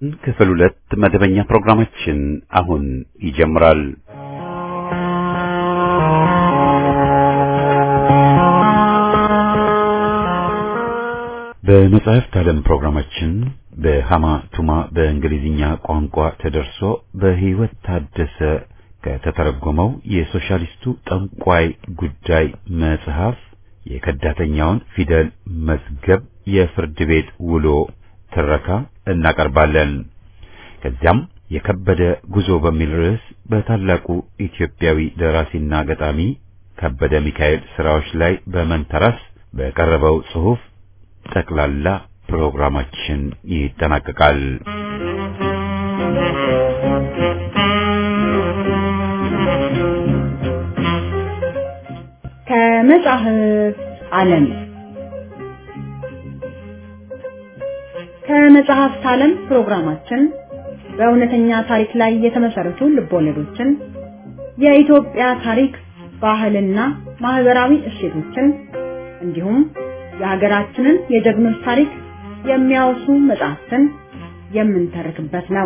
ክፍል 2 መደበኛ ፕሮግራማችን አሁን ይጀምራል። በመጽሐፍት ዓለም ፕሮግራማችን በሃማ ቱማ በእንግሊዝኛ ቋንቋ ተደርሶ በህይወት ታደሰ ከተተረጎመው የሶሻሊስቱ ጠንቋይ ጉዳይ መጽሐፍ የከዳተኛውን ፊደል መዝገብ የፍርድ ቤት ውሎ ትረካ እናቀርባለን። ከዚያም የከበደ ጉዞ በሚል ርዕስ በታላቁ ኢትዮጵያዊ ደራሲና ገጣሚ ከበደ ሚካኤል ስራዎች ላይ በመንተራስ በቀረበው ጽሑፍ ጠቅላላ ፕሮግራማችን ይጠናቀቃል። ከመጽሐፍት ዓለም ከመጽሐፍት ዓለም ፕሮግራማችን በእውነተኛ ታሪክ ላይ የተመሰረቱ ልቦለዶችን፣ የኢትዮጵያ ታሪክ፣ ባህልና ማህበራዊ እሴቶችን እንዲሁም የሀገራችንን የጀግኖች ታሪክ የሚያወሱ መጽሐፍትን የምንተርክበት ነው።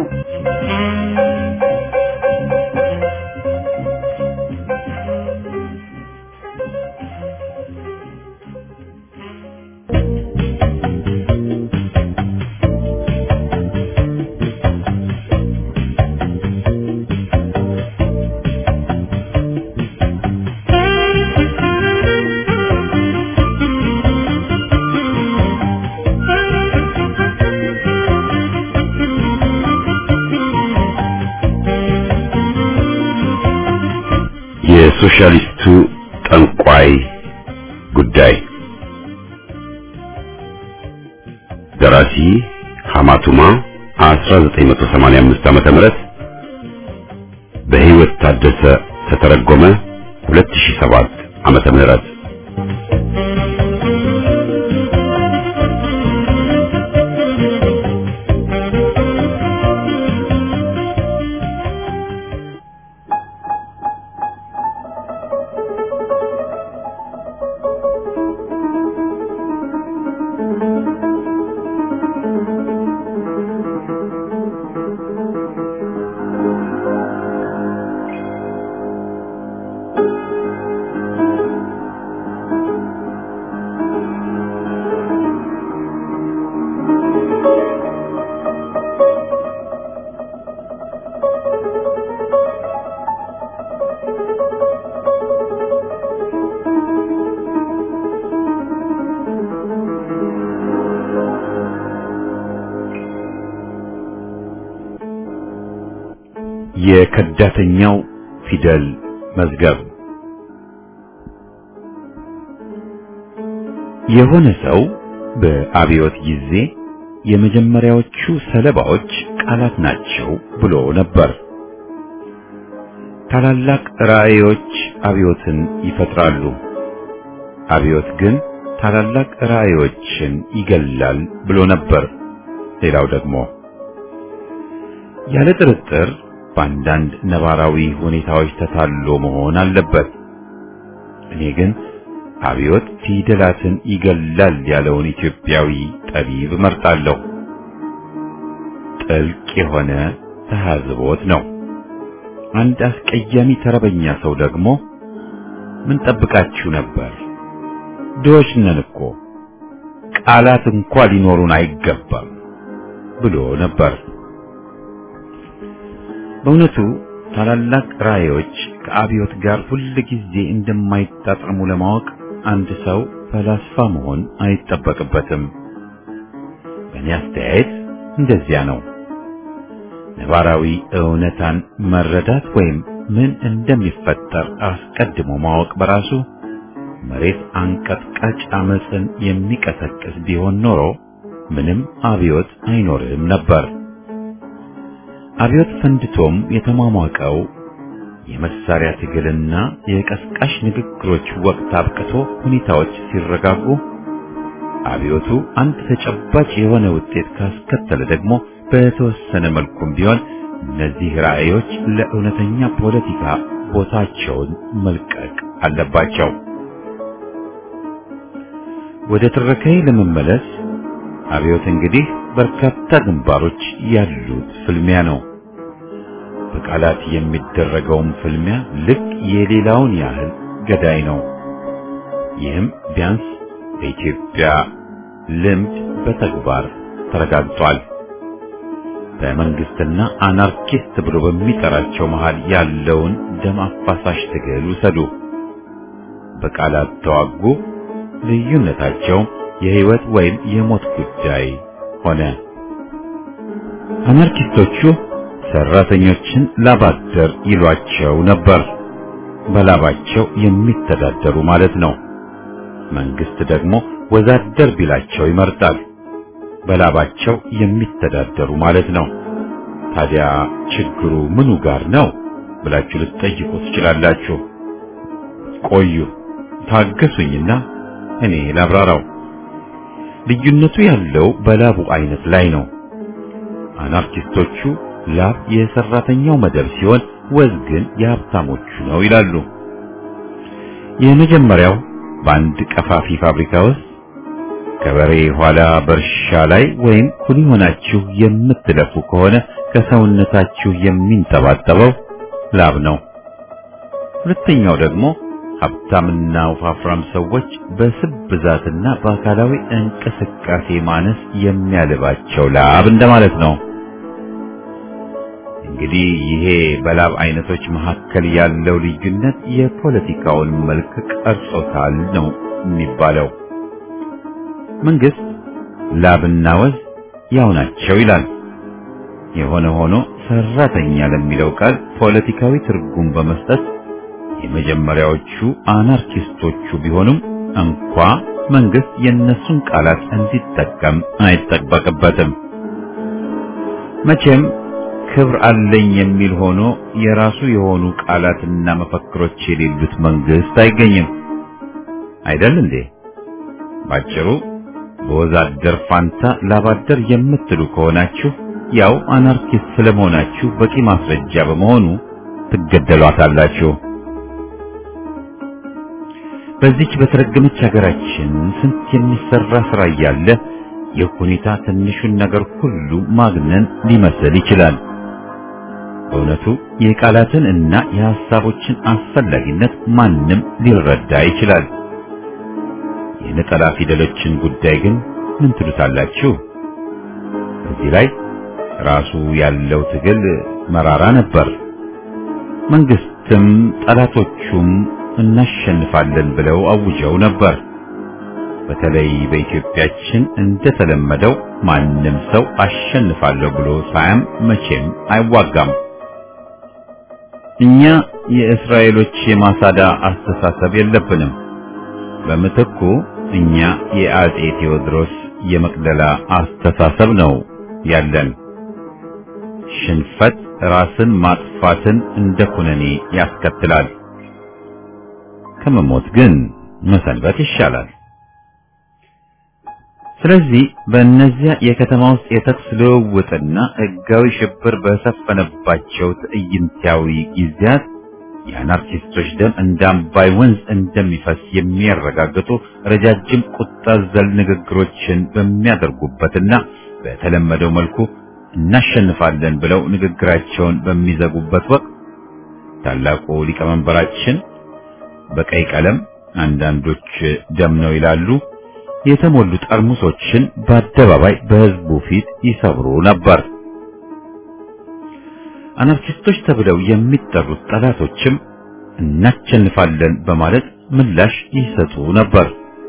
የሶሻሊስቱ ጠንቋይ ጉዳይ ደራሲ ሃማ ቱማ 1985 ዓመተ ምህረት በህይወት ታደሰ ተተረጎመ 2007 ዓመተ ምህረት የከዳተኛው ፊደል መዝገብ። የሆነ ሰው በአብዮት ጊዜ የመጀመሪያዎቹ ሰለባዎች ቃላት ናቸው ብሎ ነበር። ታላላቅ ራእዮች አብዮትን ይፈጥራሉ። አብዮት ግን ታላላቅ ራእዮችን ይገላል ብሎ ነበር። ሌላው ደግሞ ያለ ጥርጥር በአንዳንድ ነባራዊ ሁኔታዎች ተታሎ መሆን አለበት። እኔ ግን አብዮት ፊደላትን ይገላል ያለውን ኢትዮጵያዊ ጠቢብ መርጣለሁ። ጥልቅ የሆነ ተሐዝቦት ነው። አንድ አስቀያሚ ተረበኛ ሰው ደግሞ ምን ጠብቃችሁ ነበር? ድሆች ነን እኮ ቃላት እንኳን ሊኖሩን አይገባም ብሎ ነበር። በእውነቱ ታላላቅ ራእዮች ከአብዮት ጋር ሁሉ ጊዜ እንደማይጣጣሙ ለማወቅ አንድ ሰው ፈላስፋ መሆን አይጠበቅበትም። በእኔ አስተያየት እንደዚያ ነው። ነባራዊ እውነታን መረዳት ወይም ምን እንደሚፈጠር አስቀድሞ ማወቅ በራሱ መሬት አንቀጥቃጭ አመፅን የሚቀሰቅስ ቢሆን ኖሮ ምንም አብዮት አይኖርም ነበር። አብዮት ፈንድቶም የተሟሟቀው የመሳሪያ ትግልና የቀስቃሽ ንግግሮች ወቅት አብቅቶ ሁኔታዎች ሲረጋጉ፣ አብዮቱ አንድ ተጨባጭ የሆነ ውጤት ካስከተለ ደግሞ በተወሰነ መልኩም ቢሆን እነዚህ ራእዮች ለእውነተኛ ፖለቲካ ቦታቸውን መልቀቅ አለባቸው። ወደ ትረካዬ ለመመለስ አብዮት እንግዲህ በርካታ ግንባሮች ያሉት ፍልሚያ ነው። በቃላት የሚደረገውም ፍልሚያ ልክ የሌላውን ያህል ገዳይ ነው። ይህም ቢያንስ በኢትዮጵያ ልምድ በተግባር ተረጋግጧል። በመንግስትና አናርኪስት ብሎ በሚጠራቸው መሃል ያለውን ደም አፋሳሽ ትግል ውሰዱ። በቃላት ተዋጉ፣ ልዩነታቸው የህይወት ወይም የሞት ጉዳይ ሆነ። አናርኪስቶቹ ሰራተኞችን ላባደር ይሏቸው ነበር። በላባቸው የሚተዳደሩ ማለት ነው። መንግስት ደግሞ ወዛደር ቢላቸው ይመርጣል። በላባቸው የሚተዳደሩ ማለት ነው። ታዲያ ችግሩ ምኑ ጋር ነው ብላችሁ ልትጠይቁ ትችላላችሁ። ቆዩ ታገሱኝና እኔ ላብራራው። ልዩነቱ ያለው በላቡ አይነት ላይ ነው። አናርኪስቶቹ ላብ የሰራተኛው መደብ ሲሆን ወዝ ግን የሀብታሞቹ ነው ይላሉ። የመጀመሪያው በአንድ ቀፋፊ ፋብሪካ ውስጥ ከበሬ ኋላ በእርሻ ላይ ወይም ኩሊ ሆናችሁ የምትለፉ ከሆነ ከሰውነታችሁ የሚንጠባጠበው ላብ ነው። ሁለተኛው ደግሞ ሀብታምና ወፋፍራም ሰዎች በስብ ብዛትና በአካላዊ እንቅስቃሴ ማነስ የሚያልባቸው ላብ እንደማለት ነው። እንግዲህ ይሄ በላብ አይነቶች መካከል ያለው ልዩነት የፖለቲካውን መልክ ቀርጾታል ነው የሚባለው። መንግስት ላብና ወዝ ያው ናቸው ይላል። የሆነ ሆኖ ሰራተኛ ለሚለው ቃል ፖለቲካዊ ትርጉም በመስጠት የመጀመሪያዎቹ አናርኪስቶቹ ቢሆኑም እንኳ መንግስት የነሱን ቃላት እንዲጠቀም አይጠበቅበትም። መቼም ክብር አለኝ የሚል ሆኖ የራሱ የሆኑ ቃላትና መፈክሮች የሌሉት መንግስት አይገኝም አይደል እንዴ? ባጭሩ በወዛደር ፋንታ ላባደር የምትሉ ከሆናችሁ ያው አናርኪስት ስለመሆናችሁ በቂ ማስረጃ በመሆኑ ትገደሏታላችሁ። በዚች በተረገመች ሀገራችን ስንት የሚሰራ ስራ እያለ ይህ ሁኔታ ትንሹን ነገር ሁሉ ማግነን ሊመስል ይችላል። በእውነቱ የቃላትን እና የሐሳቦችን አስፈላጊነት ማንም ሊረዳ ይችላል። የነጠላ ፊደሎችን ጉዳይ ግን ምን ትሉታላችሁ? በዚህ ላይ ራሱ ያለው ትግል መራራ ነበር። መንግስትም ጠላቶቹም እናሸንፋለን ብለው አውጀው ነበር። በተለይ በኢትዮጵያችን እንደተለመደው ማንም ሰው አሸንፋለሁ ብሎ ሳያም መቼም አይዋጋም። እኛ የእስራኤሎች የማሳዳ አስተሳሰብ የለብንም። በምትኩ እኛ የአጼ ቴዎድሮስ የመቅደላ አስተሳሰብ ነው ያለን። ሽንፈት ራስን ማጥፋትን እንደ ኩነኔ ያስከትላል። ከመሞት ግን መሰንበት ይሻላል። ስለዚህ በእነዚያ የከተማ ውስጥ የተኩስ ልውውጥና ሕጋዊ ሽብር በሰፈነባቸው ትዕይንታዊ ጊዜያት የአናርኪስቶች ደም እንደ አምባይ ወንዝ እንደሚፈስ የሚያረጋግጡ ረጃጅም ቁጣ ዘል ንግግሮችን በሚያደርጉበትና በተለመደው መልኩ እናሸንፋለን ብለው ንግግራቸውን በሚዘጉበት ወቅት ታላቁ ሊቀመንበራችን በቀይ ቀለም አንዳንዶች ደም ነው ይላሉ የተሞሉ ጠርሙሶችን በአደባባይ በሕዝቡ ፊት ይሰብሩ ነበር። አናርኪስቶች ተብለው የሚጠሩት ጠላቶችም እናሸንፋለን በማለት ምላሽ ይሰጡ ነበር።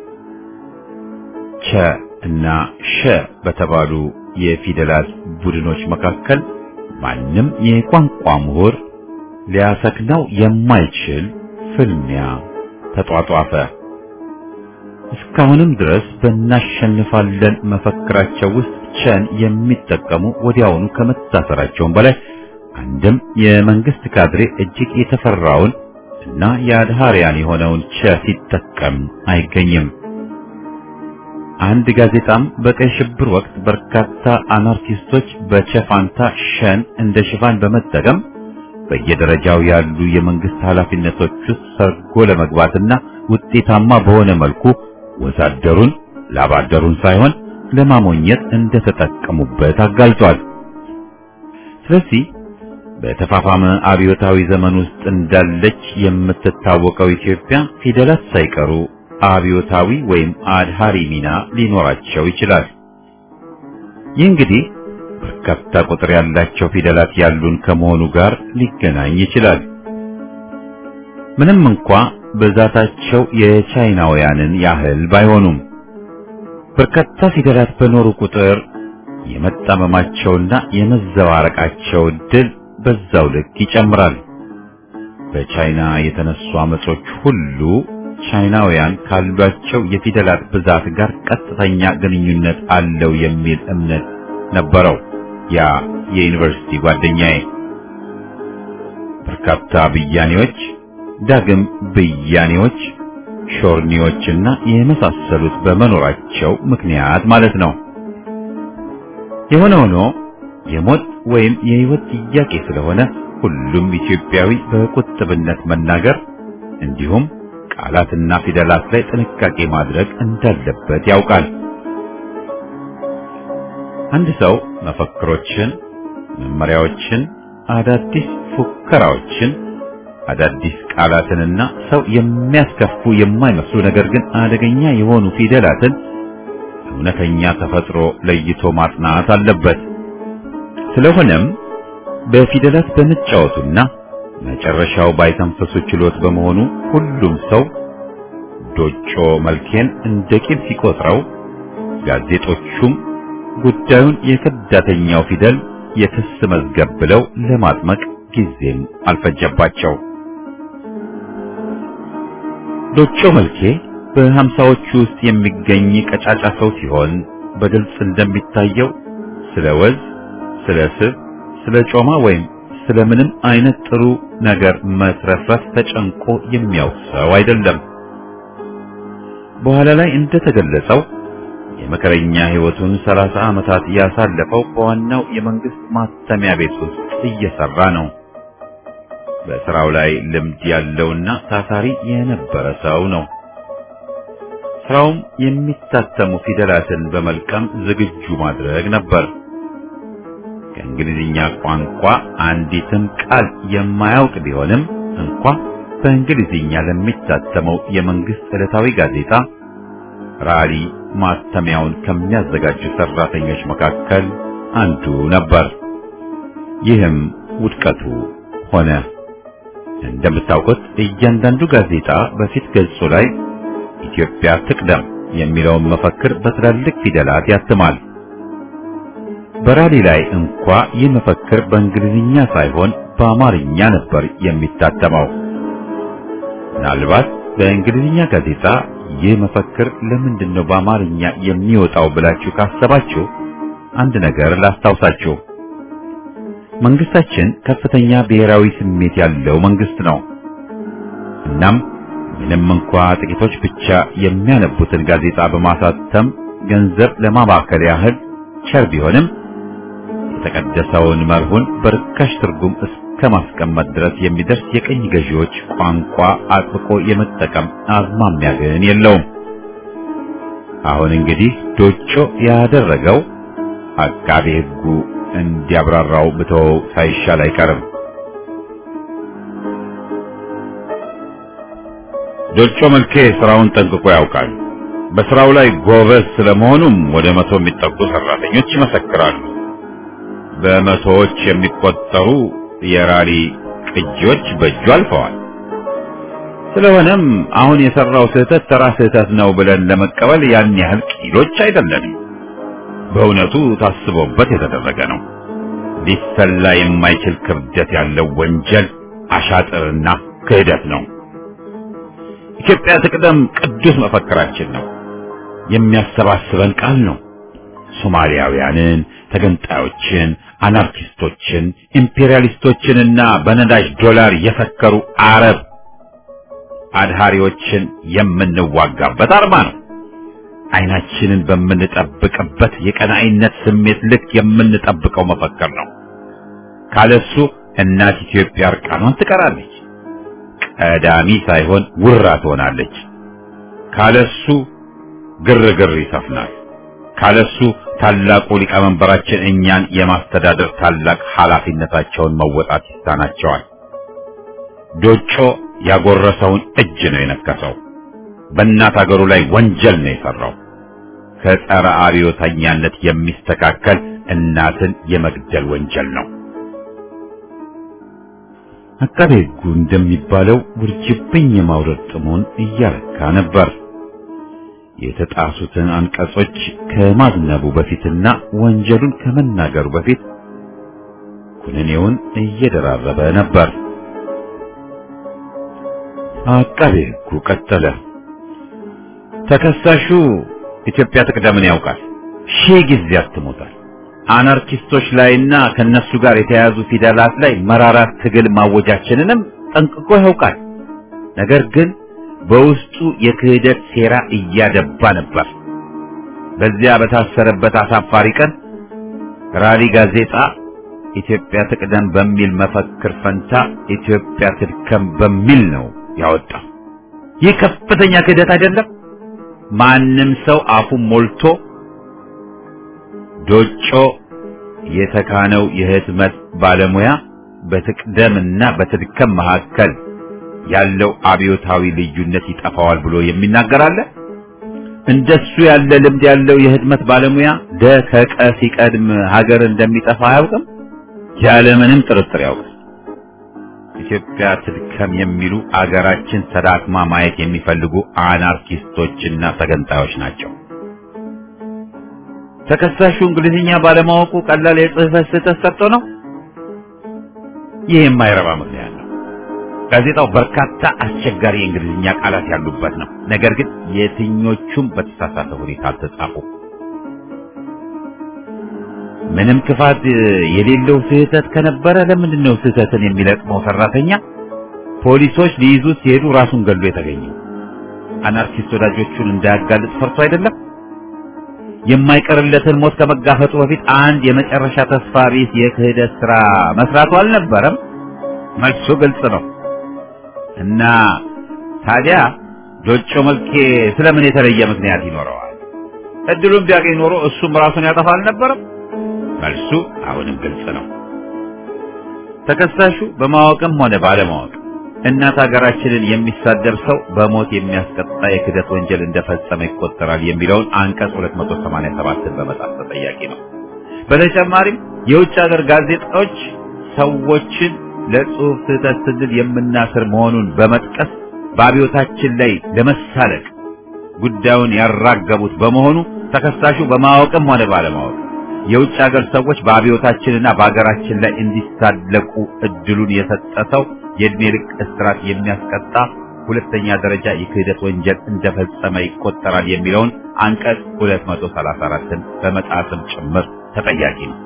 ቸ እና ሸ በተባሉ የፊደላት ቡድኖች መካከል ማንም የቋንቋ ምሁር ሊያሰክነው የማይችል ፍልሚያ ተጧጧፈ። እስካሁንም ድረስ በእናሸንፋለን መፈክራቸው ውስጥ ቸን የሚጠቀሙ ወዲያውኑ ከመታሰራቸውም በላይ አንድም የመንግስት ካድሬ እጅግ የተፈራውን እና የአድሃሪያን የሆነውን ቸ ሲጠቀም አይገኝም። አንድ ጋዜጣም በቀይ ሽብር ወቅት በርካታ አናርኪስቶች በቸ ፋንታ ሸን እንደ ሽፋን በመጠቀም በየደረጃው ያሉ የመንግስት ኃላፊነቶች ውስጥ ሰርጎ ለመግባትና ውጤታማ በሆነ መልኩ ወዛደሩን ላባደሩን ሳይሆን ለማሞኘት እንደተጠቀሙበት አጋልጧል። ስለዚህ በተፋፋመ አብዮታዊ ዘመን ውስጥ እንዳለች የምትታወቀው ኢትዮጵያ ፊደላት ሳይቀሩ አብዮታዊ ወይም አድሃሪ ሚና ሊኖራቸው ይችላል። ይህ እንግዲህ በርካታ ቁጥር ያላቸው ፊደላት ያሉን ከመሆኑ ጋር ሊገናኝ ይችላል። ምንም እንኳ ብዛታቸው የቻይናውያንን ያህል ባይሆኑም በርካታ ፊደላት በኖሩ ቁጥር የመጣመማቸውና የመዘባረቃቸው ዕድል በዛው ልክ ይጨምራል። በቻይና የተነሱ አመጾች ሁሉ ቻይናውያን ካሏቸው የፊደላት ብዛት ጋር ቀጥተኛ ግንኙነት አለው የሚል እምነት ነበረው ያ የዩኒቨርሲቲ ጓደኛዬ። በርካታ ብያኔዎች፣ ዳግም ብያኔዎች፣ ሾርኒዎችና የመሳሰሉት በመኖራቸው ምክንያት ማለት ነው። የሆነ ሆኖ የሞት ወይም የህይወት ጥያቄ ስለሆነ ሁሉም ኢትዮጵያዊ በቁጥብነት መናገር እንዲሁም ቃላትና ፊደላት ላይ ጥንቃቄ ማድረግ እንዳለበት ያውቃል። አንድ ሰው መፈክሮችን፣ መመሪያዎችን፣ አዳዲስ ፉከራዎችን፣ አዳዲስ ቃላትንና ሰው የሚያስከፉ የማይመስሉ ነገር ግን አደገኛ የሆኑ ፊደላትን እውነተኛ ተፈጥሮ ለይቶ ማጥናት አለበት። ስለሆነም በፊደላት በመጫወቱና መጨረሻው ባይተንፈሱ ችሎት በመሆኑ ሁሉም ሰው ዶጮ መልኬን እንደ ቂል ሲቆጥረው፣ ጋዜጦቹም ጉዳዩን የከዳተኛው ፊደል የክስ መዝገብ ብለው ለማጥመቅ ጊዜም አልፈጀባቸው። ዶጮ መልኬ በ50ዎቹ ውስጥ የሚገኝ ቀጫጫ ሰው ሲሆን በግልጽ እንደሚታየው ስለ ወዝ፣ ስለ ስብ፣ ስለ ጮማ ወይም ስለምንም አይነት ጥሩ ነገር መትረፍረፍ ተጨንቆ የሚያውቅ ሰው አይደለም። በኋላ ላይ እንደተገለጸው የመከረኛ ህይወቱን 30 ዓመታት ያሳለፈው በዋናው የመንግስት ማተሚያ ቤት ውስጥ እየሰራ ነው። በስራው ላይ ልምድ ያለውና ታታሪ የነበረ ሰው ነው። ስራውም የሚታተሙ ፊደላትን በመልቀም ዝግጁ ማድረግ ነበር። ከእንግሊዝኛ ቋንቋ አንዲትም ቃል የማያውቅ ቢሆንም እንኳ በእንግሊዝኛ ለሚታተመው የመንግስት ዕለታዊ ጋዜጣ ራሊ ማተሚያውን ከሚያዘጋጁ ሰራተኞች መካከል አንዱ ነበር። ይህም ውድቀቱ ሆነ። እንደምታውቁት እያንዳንዱ ጋዜጣ በፊት ገጹ ላይ ኢትዮጵያ ትቅደም የሚለውን መፈክር በትላልቅ ፊደላት ያትማል። በራሊ ላይ እንኳ ይህ መፈክር በእንግሊዝኛ ሳይሆን በአማርኛ ነበር የሚታተመው። ምናልባት በእንግሊዝኛ ጋዜጣ ይህ መፈክር ለምንድን ነው በአማርኛ የሚወጣው ብላችሁ ካሰባችሁ አንድ ነገር ላስታውሳችሁ። መንግስታችን ከፍተኛ ብሔራዊ ስሜት ያለው መንግስት ነው። እናም ምንም እንኳ ጥቂቶች ብቻ የሚያነቡትን ጋዜጣ በማሳተም ገንዘብ ለማባከል ያህል ቸር ቢሆንም የተቀደሰውን መርሁን በርካሽ ትርጉም እስከ ማስቀመጥ ድረስ የሚደርስ የቀኝ ገዢዎች ቋንቋ አጥብቆ የመጠቀም አዝማሚያ ግን የለውም። አሁን እንግዲህ ዶጮ ያደረገው አቃቤ ሕጉ እንዲያብራራው ብተው ሳይሻል አይቀርም። ዶጮ መልኬ ስራውን ጠንቅቆ ያውቃል። በስራው ላይ ጎበዝ ስለመሆኑም ወደ 100 የሚጠጉ ሰራተኞች ይመሰክራሉ። በመቶዎች የሚቆጠሩ የራሊ ቅጂዎች በእጁ አልፈዋል። ስለሆነም አሁን የሰራው ስህተት ተራ ስህተት ነው ብለን ለመቀበል ያን ያህል ቂሎች አይደለንም። በእውነቱ ታስቦበት የተደረገ ነው። ሊሰላ የማይችል ክብደት ያለው ወንጀል፣ አሻጥርና ክህደት ነው። ኢትዮጵያ ትቅደም ቅዱስ መፈክራችን ነው። የሚያሰባስበን ቃል ነው። ሶማሊያውያንን፣ ተገንጣዮችን፣ አናርኪስቶችን፣ ኢምፔሪያሊስቶችንና በነዳጅ ዶላር የፈከሩ አረብ አድሃሪዎችን የምንዋጋበት አርማ ነው። አይናችንን በምንጠብቅበት የቀናኢነት ስሜት ልክ የምንጠብቀው መፈክር ነው። ካለሱ እናት ኢትዮጵያ እርቃኗን ትቀራለች፣ ቀዳሚ ሳይሆን ውራ ትሆናለች። ካለሱ ግርግር ይሰፍናል፣ ካለሱ ታላቁ ሊቀመንበራችን እኛን የማስተዳደር ታላቅ ኃላፊነታቸውን መወጣት ይሳናቸዋል። ዶጮ ያጎረሰውን እጅ ነው የነከሰው። በእናት አገሩ ላይ ወንጀል ነው የሰራው። ከጸረ አብዮተኛነት የሚስተካከል እናትን የመግደል ወንጀል ነው። አቃቤ ሕጉ እንደሚባለው ውርጅብኝ የማውረድ ጥሙን እያረካ ነበር። የተጣሱትን አንቀጾች ከማዝነቡ በፊትና ወንጀሉን ከመናገሩ በፊት ኩነኔውን እየደራረበ ነበር። አቃቤ ሕጉ ቀጠለ። ተከሳሹ ኢትዮጵያ ትቅደምን ያውቃል። ሺህ ጊዜ አትሞታል። አናርኪስቶች ላይና ከነሱ ጋር የተያዙ ፊደላት ላይ መራራ ትግል ማወጃችንንም ጠንቅቆ ያውቃል። ነገር ግን በውስጡ የክህደት ሴራ እያደባ ነበር። በዚያ በታሰረበት አሳፋሪ ቀን ራሊ ጋዜጣ ኢትዮጵያ ትቅደም በሚል መፈክር ፈንታ ኢትዮጵያ ትድከም በሚል ነው ያወጣው። ይህ ከፍተኛ ክህደት አይደለም? ማንም ሰው አፉን ሞልቶ ዶጮ የተካነው የህትመት ባለሙያ በትቅደምና በትድከም መካከል ያለው አብዮታዊ ልዩነት ይጠፋዋል ብሎ የሚናገር አለ? እንደሱ ያለ ልምድ ያለው የህትመት ባለሙያ ከቀ ሲቀድም ሀገር እንደሚጠፋ አያውቅም? ያለምንም ጥርጥር ያውቃል። ኢትዮጵያ ትድከም የሚሉ አገራችን ተዳክማ ማየት የሚፈልጉ አናርኪስቶችና ተገንጣዮች ናቸው። ተከሳሹ እንግሊዝኛ ባለማወቁ ቀላል የጽህፈት ስህተት ሰርቶ ነው? ይህ የማይረባ ምክንያት ነው። ጋዜጣው በርካታ አስቸጋሪ የእንግሊዝኛ ቃላት ያሉበት ነው። ነገር ግን የትኞቹም በተሳሳተ ሁኔታ አልተጻፉም። ምንም ክፋት የሌለው ስህተት ከነበረ ለምንድን ነው ስህተትን የሚለቅመው ሰራተኛ ፖሊሶች ሊይዙት ሲሄዱ ራሱን ገሎ የተገኘው? አናርኪስት ወዳጆቹን እንዳያጋልጥ ፈርቶ አይደለም? የማይቀርለትን ሞት ከመጋፈጡ በፊት አንድ የመጨረሻ ተስፋ ቢስ የክህደት ስራ መስራቱ አልነበረም? መልሱ ግልጽ ነው። እና ታዲያ ዶጮ መልኬ ስለምን የተለየ ምክንያት ይኖረዋል? እድሉን ቢያገኝ ኖሮ እሱም ራሱን ያጠፋ አልነበረም? መልሱ አሁንም ግልጽ ነው። ተከሳሹ በማወቅም ሆነ ባለማወቅ እናት ሀገራችንን የሚሳደብ ሰው በሞት የሚያስቀጣ የክህደት ወንጀል እንደፈጸመ ይቆጠራል የሚለውን አንቀጽ 287ን በመጣስ ተጠያቂ ነው። በተጨማሪም የውጭ ሀገር ጋዜጣዎች ሰዎችን ለጽሑፍ ስህተት ስንል የምናስር መሆኑን በመጥቀስ በአብዮታችን ላይ ለመሳለቅ ጉዳዩን ያራገቡት በመሆኑ ተከሳሹ በማወቅም ሆነ ባለማወቅ የውጭ ሀገር ሰዎች በአብዮታችንና በአገራችን ላይ እንዲሳለቁ እድሉን የሰጠ ሰው የእድሜ ልክ እስራት የሚያስቀጣ ሁለተኛ ደረጃ የክህደት ወንጀል እንደፈጸመ ይቆጠራል የሚለውን አንቀጽ 234ን በመጣስም ጭምር ተጠያቂ ነው።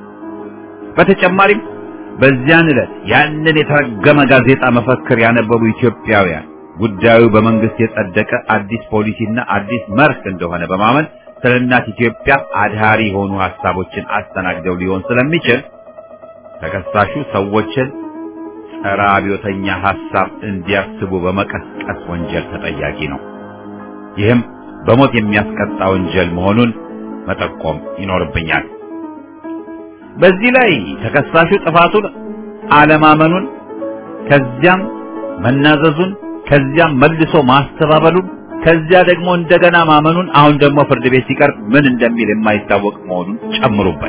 በተጨማሪም በዚያን ዕለት ያንን የተረገመ ጋዜጣ መፈክር ያነበቡ ኢትዮጵያውያን ጉዳዩ በመንግስት የጸደቀ አዲስ ፖሊሲና አዲስ መርህ እንደሆነ በማመን ስለ እናት ኢትዮጵያ አድሃሪ የሆኑ ሐሳቦችን አስተናግደው ሊሆን ስለሚችል ተከሳሹ ሰዎችን ጸረ አብዮተኛ ሐሳብ እንዲያስቡ በመቀስቀስ ወንጀል ተጠያቂ ነው። ይህም በሞት የሚያስቀጣ ወንጀል መሆኑን መጠቆም ይኖርብኛል። በዚህ ላይ ተከሳሹ ጥፋቱን አለማመኑን ከዚያም መናዘዙን ከዚያም መልሶ ማስተባበሉን ከዚያ ደግሞ እንደገና ማመኑን አሁን ደግሞ ፍርድ ቤት ሲቀርብ ምን እንደሚል የማይታወቅ መሆኑን ጨምሩበት።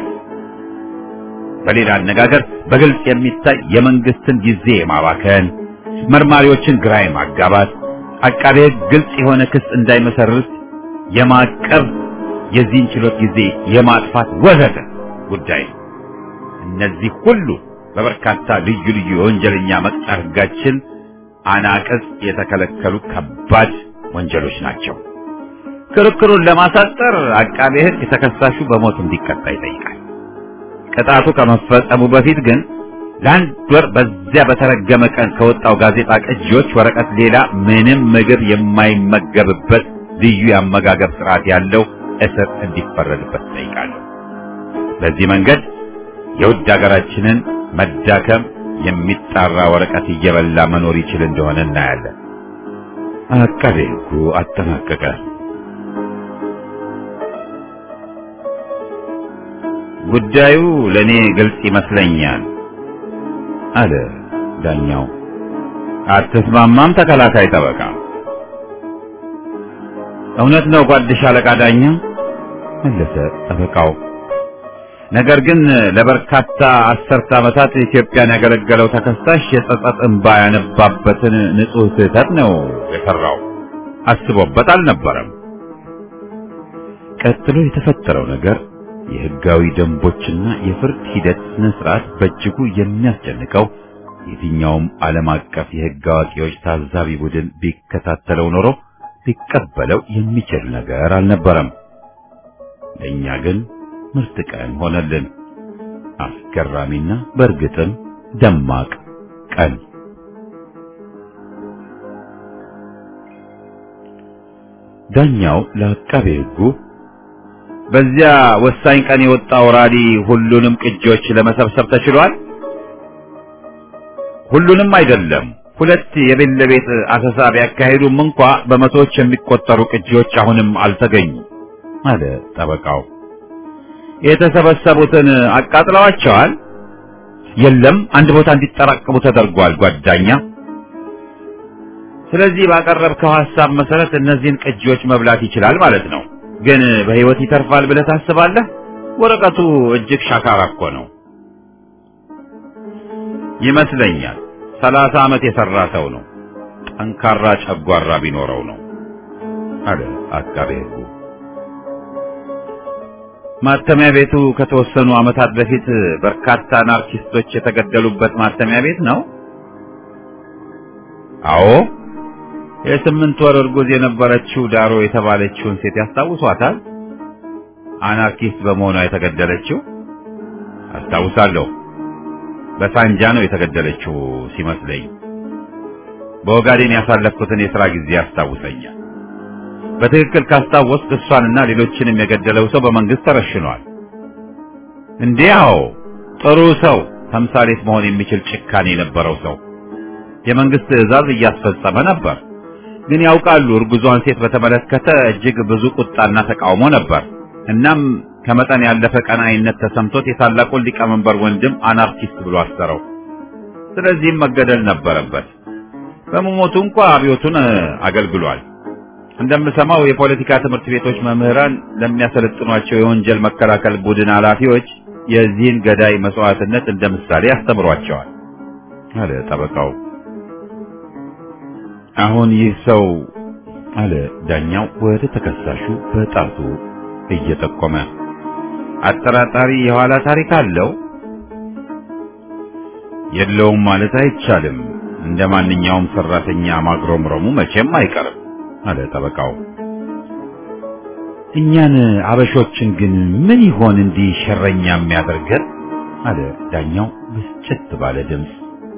በሌላ አነጋገር በግልጽ የሚታይ የመንግስትን ጊዜ የማባከን፣ መርማሪዎችን ግራ የማጋባት፣ አቃቤ ሕግ ግልጽ የሆነ ክስ እንዳይመሰርት የማቀብ፣ የዚህን ችሎት ጊዜ የማጥፋት ወዘተ ጉዳይ ነው። እነዚህ ሁሉ በበርካታ ልዩ ልዩ የወንጀለኛ መቅጫ ሕጋችን አናቅጽ የተከለከሉ ከባድ ወንጀሎች ናቸው። ክርክሩን ለማሳጠር አቃቤ ሕግ ተከሳሹ በሞት እንዲቀጣ ይጠይቃል። ቅጣቱ ከመፈጸሙ በፊት ግን ለአንድ ወር በዚያ በተረገመ ቀን ከወጣው ጋዜጣ ቅጂዎች ወረቀት ሌላ ምንም ምግብ የማይመገብበት ልዩ የአመጋገብ ስርዓት ያለው እስር እንዲፈረድበት ይጠይቃለሁ። በዚህ መንገድ የውድ ሀገራችንን መዳከም የሚጣራ ወረቀት እየበላ መኖር ይችል እንደሆነ እናያለን። አቃቤ ሕጉ አጠናቀቀ። ጉዳዩ ለኔ ግልጽ ይመስለኛል አለ ዳኛው። አትስማማም ተከላካይ ጠበቃ? እውነት ነው ጓድሽ አለቃ ዳኛ መለሰ ጠበቃው። ነገር ግን ለበርካታ አስርተ ዓመታት ኢትዮጵያን ያገለገለው ተከሳሽ የጸጸት እንባ ያነባበትን ንጹህ ስህተት ነው የሰራው። አስቦበት አልነበረም። ቀጥሎ የተፈጠረው ነገር የህጋዊ ደንቦችና የፍርድ ሂደት ስነ ስርዓት በእጅጉ የሚያስጨንቀው የትኛውም ዓለም አቀፍ የህግ አዋቂዎች ታዛቢ ቡድን ቢከታተለው ኖሮ ሊቀበለው የሚችል ነገር አልነበረም። ለእኛ ግን ምርጥ ቀን ሆነልን። አስገራሚና በእርግጥም ደማቅ ቀን። ዳኛው ለአቃቤ ሕጉ በዚያ ወሳኝ ቀን የወጣው ራዲ ሁሉንም ቅጂዎች ለመሰብሰብ ተችሏል? ሁሉንም አይደለም። ሁለት የቤት ለቤት አሰሳ ቢያካሂዱም እንኳ በመቶዎች የሚቆጠሩ ቅጂዎች አሁንም አልተገኙም አለ ጠበቃው። የተሰበሰቡትን አቃጥለዋቸዋል? የለም፣ አንድ ቦታ እንዲጠራቀሙ ተደርጓል ጓዳኛ። ስለዚህ ባቀረብከው ሐሳብ መሰረት እነዚህን ቅጂዎች መብላት ይችላል ማለት ነው። ግን በህይወት ይተርፋል ብለህ ታስባለህ? ወረቀቱ እጅግ ሻካራ እኮ ነው። ይመስለኛል 30 ዓመት የሰራ ሰው ነው። ጠንካራ ጨጓራ ቢኖረው ነው አለ አቃቤ ሕጉ። ማተሚያ ቤቱ ከተወሰኑ ዓመታት በፊት በርካታ ናርኪስቶች የተገደሉበት ማተሚያ ቤት ነው። አዎ፣ የ8 ወር እርጉዝ የነበረችው ዳሮ የተባለችውን ሴት ያስታውሷታል? አናርኪስት በመሆኗ የተገደለችው አስታውሳለሁ። በሳንጃ ነው የተገደለችው ሲመስለኝ። በኦጋዴን ያሳለፍኩትን የሥራ ጊዜ ያስታውሰኛል። በትክክል ካስታወስክ እሷንና ሌሎችንም የገደለው ሰው በመንግስት ተረሽኗል። እንዴው ጥሩ ሰው፣ ተምሳሌት መሆን የሚችል ጭካኔ የነበረው ሰው የመንግስት ትዕዛዝ እያስፈጸመ ነበር። ግን ያውቃሉ፣ እርጉዟን ሴት በተመለከተ እጅግ ብዙ ቁጣና ተቃውሞ ነበር። እናም ከመጠን ያለፈ ቀናኢነት ተሰምቶት የታላቁን ሊቀመንበር ወንድም አናርኪስት ብሎ አሰረው። ስለዚህም መገደል ነበረበት። በመሞቱ እንኳ አብዮቱን አገልግሏል። እንደምሰማው የፖለቲካ ትምህርት ቤቶች መምህራን ለሚያሰለጥኗቸው የወንጀል መከላከል ቡድን ኃላፊዎች የዚህን ገዳይ መስዋዕትነት እንደ ምሳሌ ያስተምሯቸዋል አለ ጠበቃው። አሁን ይህ ሰው አለ ዳኛው ወደ ተከሳሹ በጣቱ እየጠቆመ አጠራጣሪ የኋላ ታሪክ አለው? የለውም ማለት አይቻልም። እንደ ማንኛውም ሰራተኛ ማግሮምረሙ መቼም አይቀርም አለ ጠበቃው። እኛን አበሾችን ግን ምን ይሆን እንዲህ ሸረኛ የሚያደርገን? አለ ዳኛው ብስጭት ባለ ድምፅ።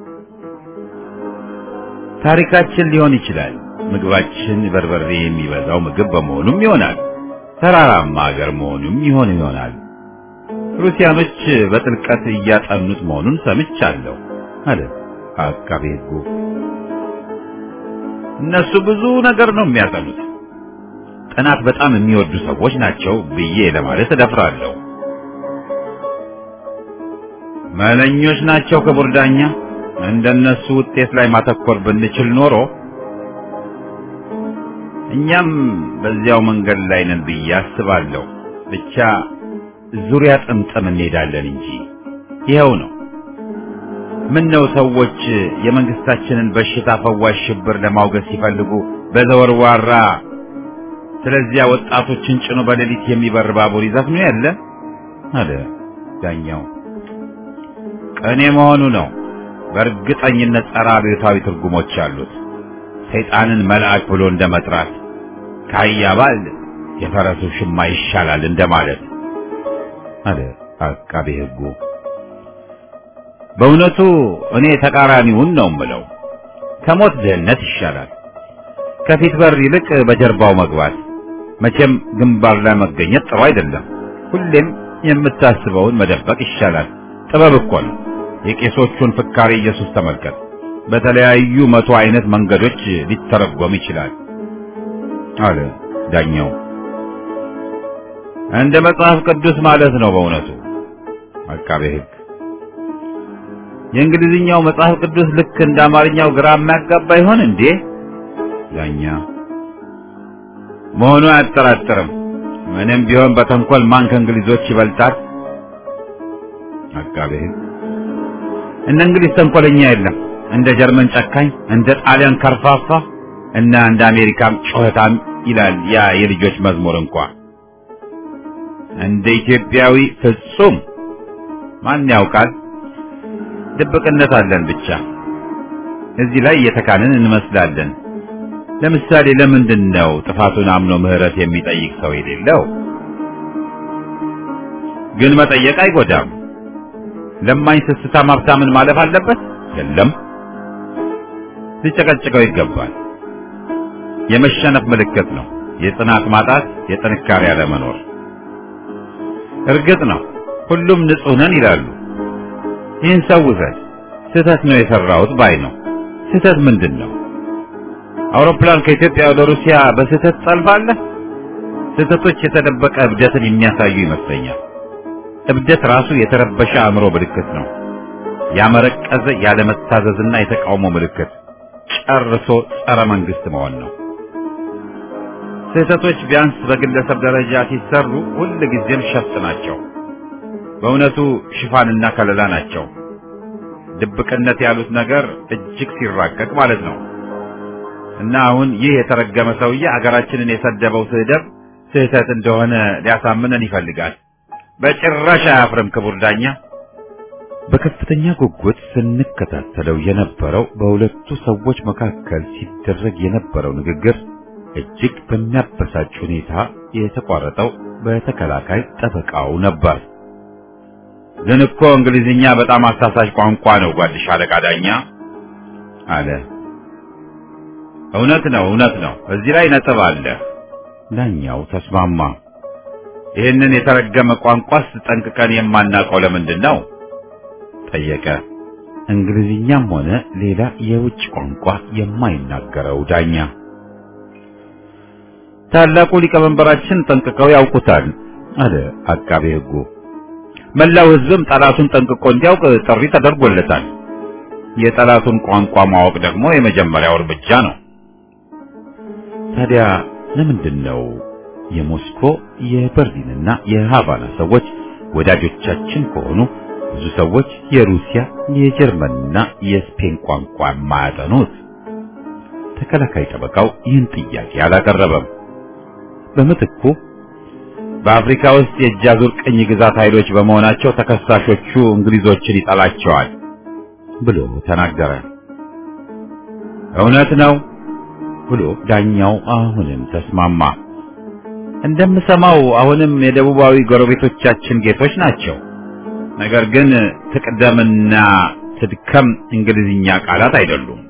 ታሪካችን ሊሆን ይችላል። ምግባችን በርበሬ የሚበዛው ምግብ በመሆኑም ይሆናል። ተራራማ ሀገር መሆኑም ይሆናል። ሩሲያኖች በጥልቀት እያጠኑት መሆኑን ሰምቻለሁ አለ አቃቤ ሕጉ። እነሱ ብዙ ነገር ነው የሚያጠኑት። ጥናት በጣም የሚወዱ ሰዎች ናቸው ብዬ ለማለት እደፍራለሁ። መለኞች ናቸው ክቡር ዳኛ። እንደነሱ ውጤት ላይ ማተኮር ብንችል ኖሮ እኛም በዚያው መንገድ ላይ ነን ብዬ አስባለሁ። ብቻ ዙሪያ ጥምጥም እንሄዳለን እንጂ ይሄው ነው። ምን ነው ሰዎች የመንግስታችንን በሽታ ፈዋሽ ሽብር ለማውገዝ ሲፈልጉ በዘወርዋራ ስለዚያ ወጣቶችን ጭኖ በሌሊት የሚበር ባቡር ይዘፍኑ ያለ አለ ዳኛው። ቀኔ መሆኑ ነው። በእርግጠኝነት ጸረ አብዮታዊ ትርጉሞች አሉት። ሰይጣንን መልአክ ብሎ እንደመጥራት፣ ካያባል የፈረሱ ሽማ ይሻላል እንደማለት አለ አቃቤ ሕጉ። በእውነቱ እኔ ተቃራኒውን ነው የምለው። ከሞት ድህነት ይሻላል። ከፊት በር ይልቅ በጀርባው መግባት። መቼም ግንባር ላይ መገኘት ጥሩ አይደለም። ሁሌም የምታስበውን መደበቅ ይሻላል። ጥበብ እኮ ነው። የቄሶቹን ፍካሬ ኢየሱስ ተመልከት። በተለያዩ 100 አይነት መንገዶች ሊተረጎም ይችላል አለ ዳኛው። እንደ መጽሐፍ ቅዱስ ማለት ነው በእውነቱ አቃቤ ሕግ የእንግሊዝኛው መጽሐፍ ቅዱስ ልክ እንደ አማርኛው ግራ የሚያጋባ ይሆን እንዴ? ዳኛ መሆኑ አያጠራጥርም። ምንም ቢሆን በተንኮል ማን ከእንግሊዞች ይበልጣል? አቃቤ ሕግ እንደ እንግሊዝ ተንኮለኛ የለም፣ እንደ ጀርመን ጨካኝ፣ እንደ ጣሊያን ከርፋፋ እና እንደ አሜሪካም ጮህታም ይላል ያ የልጆች መዝሙር እንኳን። እንደ ኢትዮጵያዊ ፍጹም ማን ያውቃል? ድብቅነት አለን ብቻ። እዚህ ላይ የተካንን እንመስላለን። ለምሳሌ ለምንድን ነው ጥፋቱን አምኖ ምህረት የሚጠይቅ ሰው የሌለው? ግን መጠየቅ አይጎዳም። ለማኝ ስስታም ሀብታምን ማለፍ አለበት? የለም፣ ሊጨቀጭቀው ይገባል። የመሸነፍ ምልክት ነው። የጽናት ማጣት፣ የጥንካሬ አለመኖር። እርግጥ ነው ሁሉም ንጹህ ነን ይላሉ። ይህን ሰው ውሰድ፣ ስህተት ነው የሰራሁት ባይ ነው። ስህተት ምንድን ነው? አውሮፕላን ከኢትዮጵያ ወደ ሩሲያ በስህተት ጠልፋለህ? ስህተቶች የተደበቀ እብደትን የሚያሳዩ ይመስለኛል። እብደት ራሱ የተረበሸ አእምሮ ምልክት ነው። ያመረቀዘ ያለመታዘዝና የተቃውሞ ምልክት፣ ጨርሶ ጸረ መንግስት መሆን ነው። ስህተቶች ቢያንስ በግለሰብ ደረጃ ሲሰሩ ሁል ጊዜም ሸፍጥ ናቸው። በእውነቱ ሽፋንና ከለላ ናቸው። ድብቅነት ያሉት ነገር እጅግ ሲራቀቅ ማለት ነው። እና አሁን ይህ የተረገመ ሰውዬ አገራችንን የሰደበው ስህተት እንደሆነ ሊያሳምነን ይፈልጋል። በጭራሽ አያፍርም ክቡር ዳኛ። በከፍተኛ ጉጉት ስንከታተለው የነበረው በሁለቱ ሰዎች መካከል ሲደረግ የነበረው ንግግር እጅግ በሚያበሳጭ ሁኔታ የተቋረጠው በተከላካይ ጠበቃው ነበር። ግን እኮ እንግሊዝኛ በጣም አሳሳች ቋንቋ ነው ጓድሽ አለቃ ዳኛ አለ። እውነት ነው። እዚህ ላይ ነጥብ አለ። ዳኛው ተስማማ። ይህንን የተረገመ ቋንቋስ ጠንቅቀን የማናውቀው ለምንድን ነው? ጠየቀ። እንግሊዝኛም ሆነ ሌላ የውጭ ቋንቋ የማይናገረው ዳኛ። ታላቁ ሊቀመንበራችን ጠንቅቀው ያውቁታል አለ አቃቤ ሕጉ። መላው ሕዝብም ጠላቱን ጠንቅቆ እንዲያውቅ ጥሪ ተደርጎለታል። የጠላቱን ቋንቋ ማወቅ ደግሞ የመጀመሪያው እርምጃ ነው። ታዲያ ለምንድን ነው የሞስኮ የበርሊንና የሃቫና ሰዎች ወዳጆቻችን ከሆኑ ብዙ ሰዎች የሩሲያ የጀርመንና የስፔን ቋንቋ የማያጠኑት? ተከላካይ ጠበቃው ይህን ጥያቄ አላቀረበም። በምትኩ በአፍሪካ ውስጥ የእጅ አዙር ቅኝ ግዛት ኃይሎች በመሆናቸው ተከሳሾቹ እንግሊዞችን ይጠላቸዋል ብሎ ተናገረ። እውነት ነው ብሎ ዳኛው አሁንም ተስማማ። እንደምሰማው አሁንም የደቡባዊ ጎረቤቶቻችን ጌቶች ናቸው። ነገር ግን ትቅደምና ትድከም እንግሊዝኛ ቃላት አይደሉም።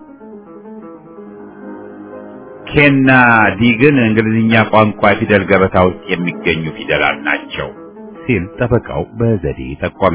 ኬና ዲ ግን እንግሊዝኛ ቋንቋ ፊደል ገበታ ውስጥ የሚገኙ ፊደላት ናቸው ሲል ጠበቃው በዘዴ ጠቆመ።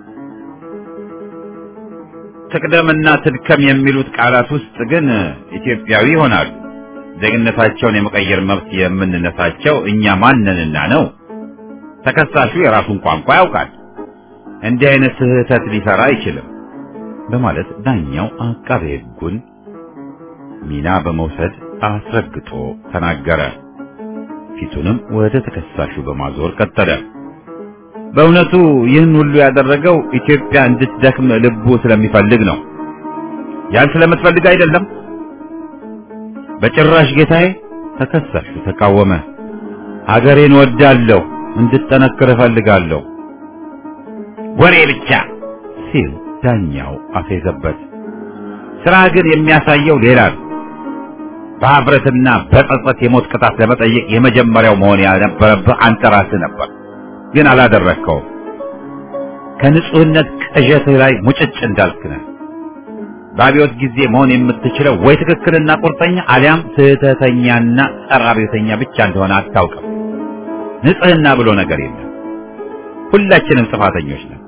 ትቅደምና ትድከም የሚሉት ቃላት ውስጥ ግን ኢትዮጵያዊ ይሆናሉ። ዜግነታቸውን የመቀየር መብት የምንነሳቸው እኛ ማንንና ነው? ተከሳሹ የራሱን ቋንቋ ያውቃል። እንዲህ አይነት ስህተት ሊሰራ አይችልም በማለት ዳኛው አቃቤ ሕጉን ሚና በመውሰድ አስረግጦ ተናገረ። ፊቱንም ወደ ተከሳሹ በማዞር ቀጠለ። በእውነቱ ይህን ሁሉ ያደረገው ኢትዮጵያ እንድትደክም ልቡ ስለሚፈልግ ነው። ያን ስለምትፈልግ አይደለም። በጭራሽ ጌታዬ፣ ተከሳሹ ተቃወመ። ሀገሬን ወዳለሁ፣ እንድትጠነክር እፈልጋለሁ። ወሬ ብቻ ሲል ዳኛው አፌዘበት። ስራ ግን የሚያሳየው ሌላ ነው። በአፍረትና በጸጸት የሞት ቅጣት ለመጠየቅ የመጀመሪያው መሆን ያነበረብህ አንተ ራስህ ነበር። ግን አላደረግከውም። ከንጹህነት ቅዠትህ ላይ ሙጭጭ እንዳልክ ነህ። በአብዮት ጊዜ መሆን የምትችለው ወይ ትክክልና ቁርጠኛ አሊያም ስህተተኛና ጸረ አብዮተኛ ብቻ እንደሆነ አታውቅም። ንጽህና ብሎ ነገር የለም። ሁላችንም ጥፋተኞች ነን።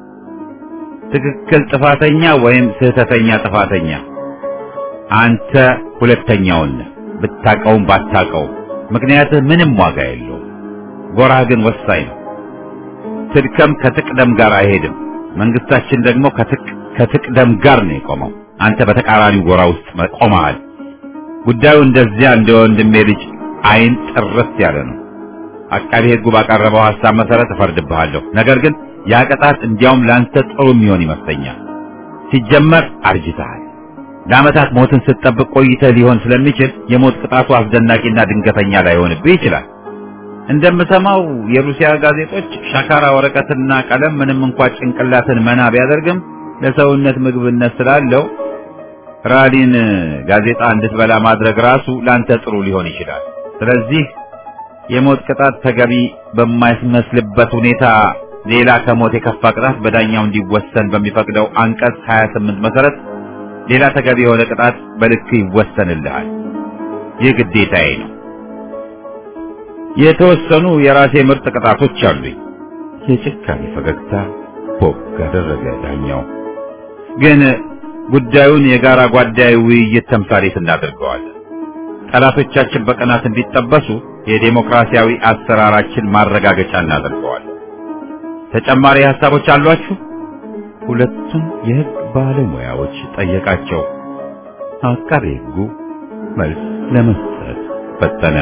ትክክል ጥፋተኛ ወይም ስህተተኛ ጥፋተኛ። አንተ ሁለተኛውን ነህ፣ ብታውቀውም ባታውቀውም። ምክንያቱም ምንም ዋጋ የለውም። ጎራህ ግን ወሳኝ ነው። ትድከም ከትቅደም ጋር አይሄድም። መንግስታችን ደግሞ ከትቅደም ጋር ነው የቆመው። አንተ በተቃራኒው ጎራ ውስጥ ቆመሃል። ጉዳዩ እንደዚያ እንደ ወንድሜ ልጅ አይን ጥርት ያለ ነው። አቃቤ ሕጉ ባቀረበው ሐሳብ መሰረት እፈርድብሃለሁ። ነገር ግን ያ ቅጣት እንዲያውም ላንተ ጥሩ የሚሆን ይመስለኛል። ሲጀመር አርጅተሃል። ለዓመታት ሞትን ስትጠብቅ ቆይተህ ሊሆን ስለሚችል የሞት ቅጣቱ አስደናቂና ድንገተኛ ላይሆንብህ ይችላል። እንደምሰማው የሩሲያ ጋዜጦች ሻካራ ወረቀትና ቀለም ምንም እንኳን ጭንቅላትን መና ቢያደርግም ለሰውነት ምግብነት ስላለው ራሊን ጋዜጣ እንድትበላ ማድረግ ራሱ ላንተ ጥሩ ሊሆን ይችላል። ስለዚህ የሞት ቅጣት ተገቢ በማይመስልበት ሁኔታ ሌላ ከሞት የከፋ ቅጣት በዳኛው እንዲወሰን በሚፈቅደው አንቀጽ 28 መሰረት ሌላ ተገቢ የሆነ ቅጣት በልክ ይወሰንልሃል። ይህ ግዴታዬ ነው። የተወሰኑ የራሴ ምርጥ ቅጣቶች አሉኝ። የጭካኔ ፈገግታ ቦግ ያደረገ ዳኛው ግን ጉዳዩን የጋራ ጓዳዊ ውይይት ተምሳሌት እናደርገዋለን። ጠላቶቻችን በቀናት እንዲጠበሱ የዴሞክራሲያዊ አሰራራችን ማረጋገጫ እናደርገዋለን። ተጨማሪ ሐሳቦች አሏችሁ? ሁለቱም የሕግ ባለሙያዎች ጠየቃቸው። አቃቤ ሕጉ መልስ ለመስጠት ፈጠነ።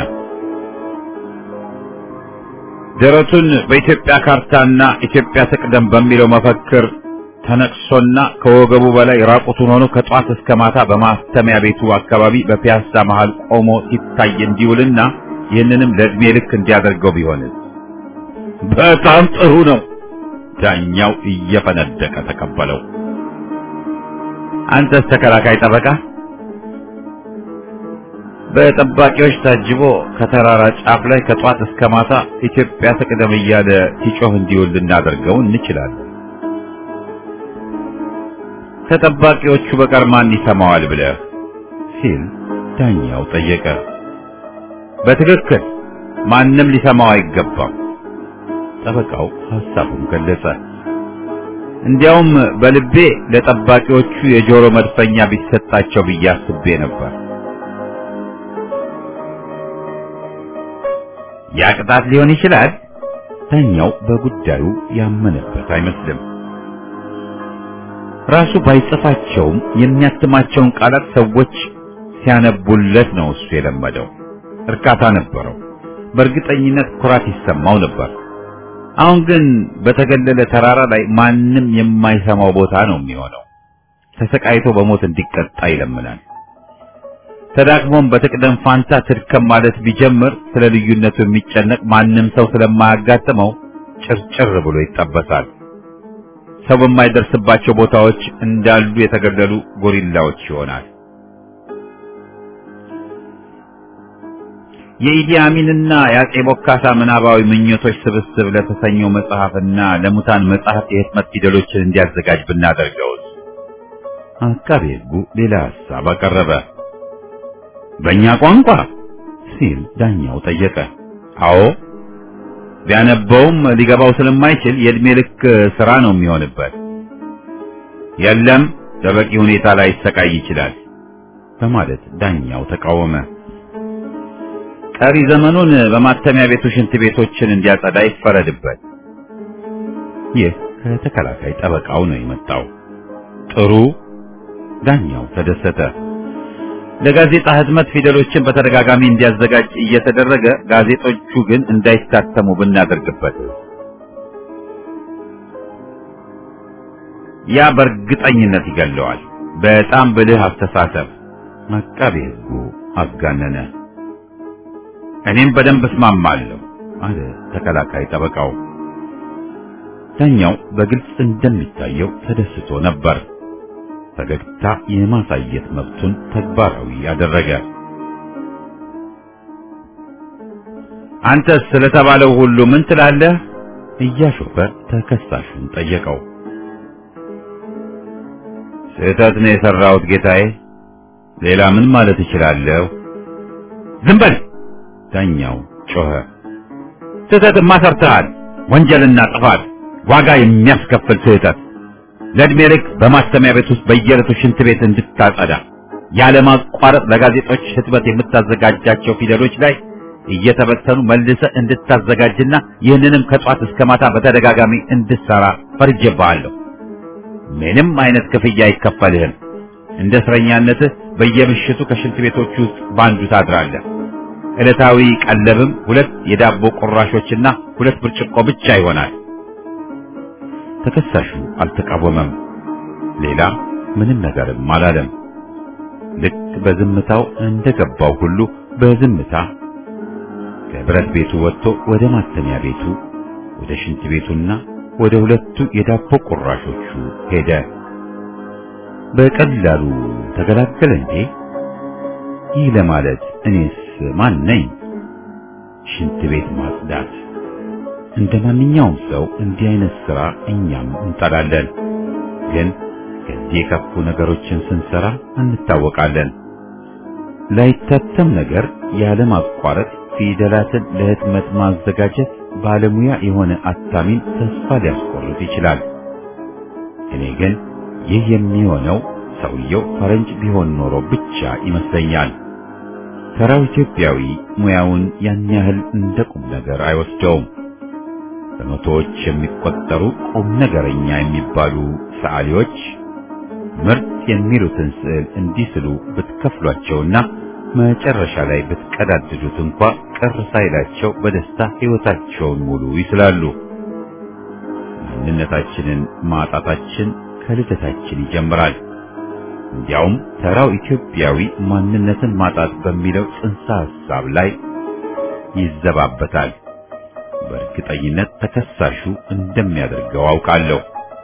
ደረቱን በኢትዮጵያ ካርታና ኢትዮጵያ ትቅደም በሚለው መፈክር ተነቅሶና ከወገቡ በላይ ራቁቱን ሆኖ ከጧት እስከ ማታ በማስተሚያ ቤቱ አካባቢ በፒያሳ መሃል ቆሞ ሲታይ እንዲውልና ይህንንም ለዕድሜ ልክ እንዲያደርገው ቢሆን በጣም ጥሩ ነው። ዳኛው እየፈነደቀ ተቀበለው። አንተስ ተከላካይ ጠበቃ? በጠባቂዎች ታጅቦ ከተራራ ጫፍ ላይ ከጧት እስከ ማታ ኢትዮጵያ ትቅደም እያለ ሲጮህ እንዲውል ልናደርገው እንችላለን። ከጠባቂዎቹ በቀር ማን ይሰማዋል ብለህ ሲል ዳኛው ጠየቀ። በትክክል ማንም ሊሰማው አይገባም። ጠበቃው ሐሳቡን ገለጸ። እንዲያውም በልቤ ለጠባቂዎቹ የጆሮ መድፈኛ ቢሰጣቸው ብዬ አስቤ ነበር። ያ ቅጣት ሊሆን ይችላል። ዳኛው በጉዳዩ ያመነበት አይመስልም። ራሱ ባይጽፋቸውም የሚያትማቸውን ቃላት ሰዎች ሲያነቡለት ነው እሱ የለመደው። እርካታ ነበረው። በእርግጠኝነት ኩራት ይሰማው ነበር። አሁን ግን በተገለለ ተራራ ላይ ማንም የማይሰማው ቦታ ነው የሚሆነው። ተሰቃይቶ በሞት እንዲቀጣ ይለምናል። ተዳክሞም በትቅደም ፋንታ ትድከም ማለት ቢጀምር ስለ ልዩነቱ የሚጨነቅ ማንም ሰው ስለማያጋጥመው ጭርጭር ብሎ ይጠበሳል። ሰው በማይደርስባቸው ቦታዎች እንዳሉ የተገለሉ ጎሪላዎች ይሆናል። የኢዲ አሚንና የአጼ ቦካሳ ምናባዊ ምኞቶች ስብስብ ለተሰኘው መጽሐፍና ለሙታን መጽሐፍ የህትመት ፊደሎችን እንዲያዘጋጅ ብናደርገው? አቃቤ ሕጉ ሌላ ሐሳብ አቀረበ። በእኛ ቋንቋ ሲል ዳኛው ጠየቀ። አዎ፣ ቢያነበውም ሊገባው ስለማይችል የዕድሜ ልክ ሥራ ነው የሚሆንበት። የለም፣ በበቂ ሁኔታ ላይ ይሰቃይ ይችላል በማለት ዳኛው ተቃወመ። ቀሪ ዘመኑን በማተሚያ ቤቱ ሽንት ቤቶችን እንዲያጸዳ ይፈረድበት። ይህ ከተከላካይ ጠበቃው ነው የመጣው። ጥሩ፣ ዳኛው ተደሰተ። ለጋዜጣ ህትመት ፊደሎችን በተደጋጋሚ እንዲያዘጋጅ እየተደረገ ጋዜጦቹ ግን እንዳይታተሙ ብናደርግበት? ያ በእርግጠኝነት ይገለዋል። በጣም ብልህ አስተሳሰብ። አቃቤ ሕጉ አጋነነ። እኔም በደንብ እስማማለሁ አለ ተከላካይ ጠበቃው። ዳኛው በግልጽ እንደሚታየው ተደስቶ ነበር። ፈገግታ የማሳየት መብቱን ተግባራዊ ያደረገ። አንተስ ስለተባለው ሁሉ ምን ትላለህ? እያሾፈ ተከሳሹን ጠየቀው። ስህተት ነው የሰራሁት ጌታዬ፣ ሌላ ምን ማለት እችላለሁ? ዝም በል! ዳኛው ጮኸ። ስህተትማ ሰርተሃል። ወንጀልና ጥፋት፣ ዋጋ የሚያስከፍል ስህተት። ለዕድሜ ልክ በማስተሚያ ቤት ውስጥ በየዕለቱ ሽንት ቤት እንድታጸዳ፣ ያለማቋረጥ ለጋዜጦች ህትመት የምታዘጋጃቸው ፊደሎች ላይ እየተበተኑ መልሰህ እንድታዘጋጅና ይህንንም ከጧት እስከ ማታ በተደጋጋሚ እንድትሰራ ፈርጄብሃለሁ። ምንም አይነት ክፍያ አይከፈልህም። እንደ እስረኛነትህ በየምሽቱ ከሽንት ቤቶች ውስጥ ባንዱ ታድራለህ። ዕለታዊ ቀለብም 2 የዳቦ ቁራሾችና 2 ብርጭቆ ብቻ ይሆናል። ተከሳሹ አልተቃወመም። ሌላ ምንም ነገርም አላለም። ልክ በዝምታው እንደገባው ሁሉ በዝምታ ከብረት ቤቱ ወጥቶ ወደ ማተሚያ ቤቱ፣ ወደ ሽንት ቤቱና ወደ 2 የዳቦ ቁራሾቹ ሄደ። በቀላሉ ተገላገለ እንዴ? ይህ ለማለት እኔስ ማን ነኝ? ሽንት ቤት ማጽዳት እንደማንኛውም ሰው እንዲህ አይነት ሥራ እኛም እንጠላለን። ግን ከዚህ የከፉ ነገሮችን ስንሰራ እንታወቃለን። ላይታተም ነገር ያለ ማቋረጥ ፊደላትን ለህትመት ማዘጋጀት ባለሙያ የሆነ አታሚን ተስፋ ሊያስቆርጥ ይችላል። እኔ ግን ይህ የሚሆነው ሰውየው ፈረንጅ ቢሆን ኖሮ ብቻ ይመስለኛል። ተራው ኢትዮጵያዊ ሙያውን ያን ያህል እንደ ቁም ነገር አይወስደውም። በመቶዎች የሚቆጠሩ ቁም ነገረኛ የሚባሉ ሰዓሊዎች ምርጥ የሚሉትን ስዕል እንዲስሉ ብትከፍሏቸውና መጨረሻ ላይ ብትቀዳድዱት እንኳ ቅር ሳይላቸው በደስታ ሕይወታቸውን ሙሉ ይስላሉ። ማንነታችንን ማጣታችን ከልደታችን ይጀምራል። እንዲያውም ተራው ኢትዮጵያዊ ማንነትን ማጣት በሚለው ጽንሰ ሐሳብ ላይ ይዘባበታል። በእርግጠኝነት ተከሳሹ እንደሚያደርገው አውቃለሁ።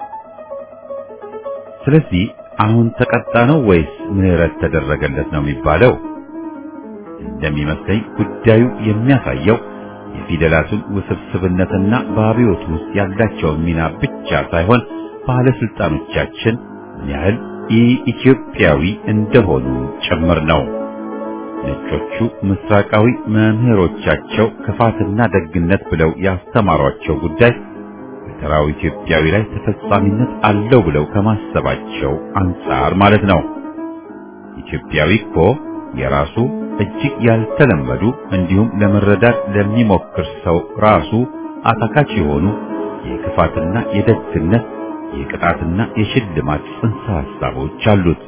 ስለዚህ አሁን ተቀጣ ነው ወይስ ምህረት ተደረገለት ነው የሚባለው? እንደሚመስለኝ ጉዳዩ የሚያሳየው የፊደላቱን ውስብስብነትና በአብዮት ውስጥ ያላቸውን ሚና ብቻ ሳይሆን ባለስልጣኖቻችን ምን ያህል ኢትዮጵያዊ እንደሆኑ ጭምር ነው። ነጮቹ ምስራቃዊ መምህሮቻቸው ክፋትና ደግነት ብለው ያስተማሯቸው ጉዳይ በተራው ኢትዮጵያዊ ላይ ተፈጻሚነት አለው ብለው ከማሰባቸው አንጻር ማለት ነው። ኢትዮጵያዊ እኮ የራሱ እጅግ ያልተለመዱ እንዲሁም ለመረዳት ለሚሞክር ሰው ራሱ አታካች የሆኑ የክፋትና የደግነት የቅጣትና የሽልማት ጽንሰ ሐሳቦች አሉት።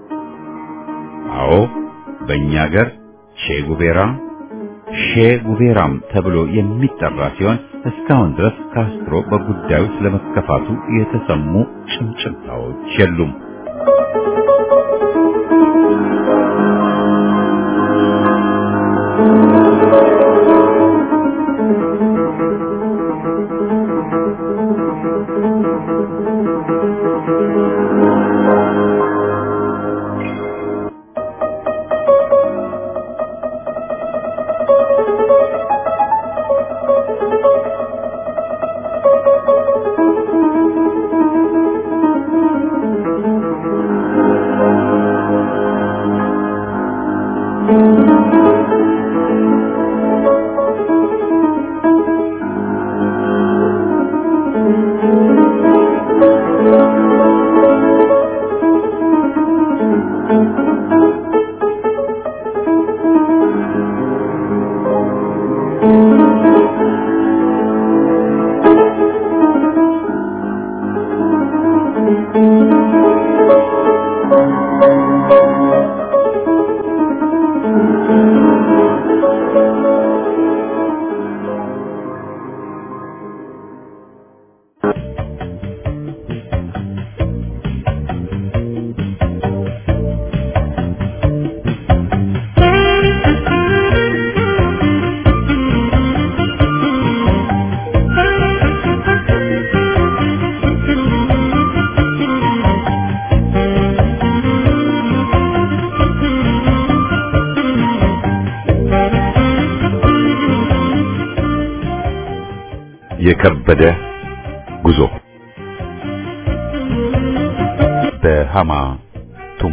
አዎ በእኛ ሀገር ሼ ጉቤራም ተብሎ የሚጠራ ሲሆን እስካሁን ድረስ ካስትሮ በጉዳዩ ስለመከፋቱ የተሰሙ ጭምጭምታዎች የሉም። የከበደ ጉዞ በሃማ ቱማ።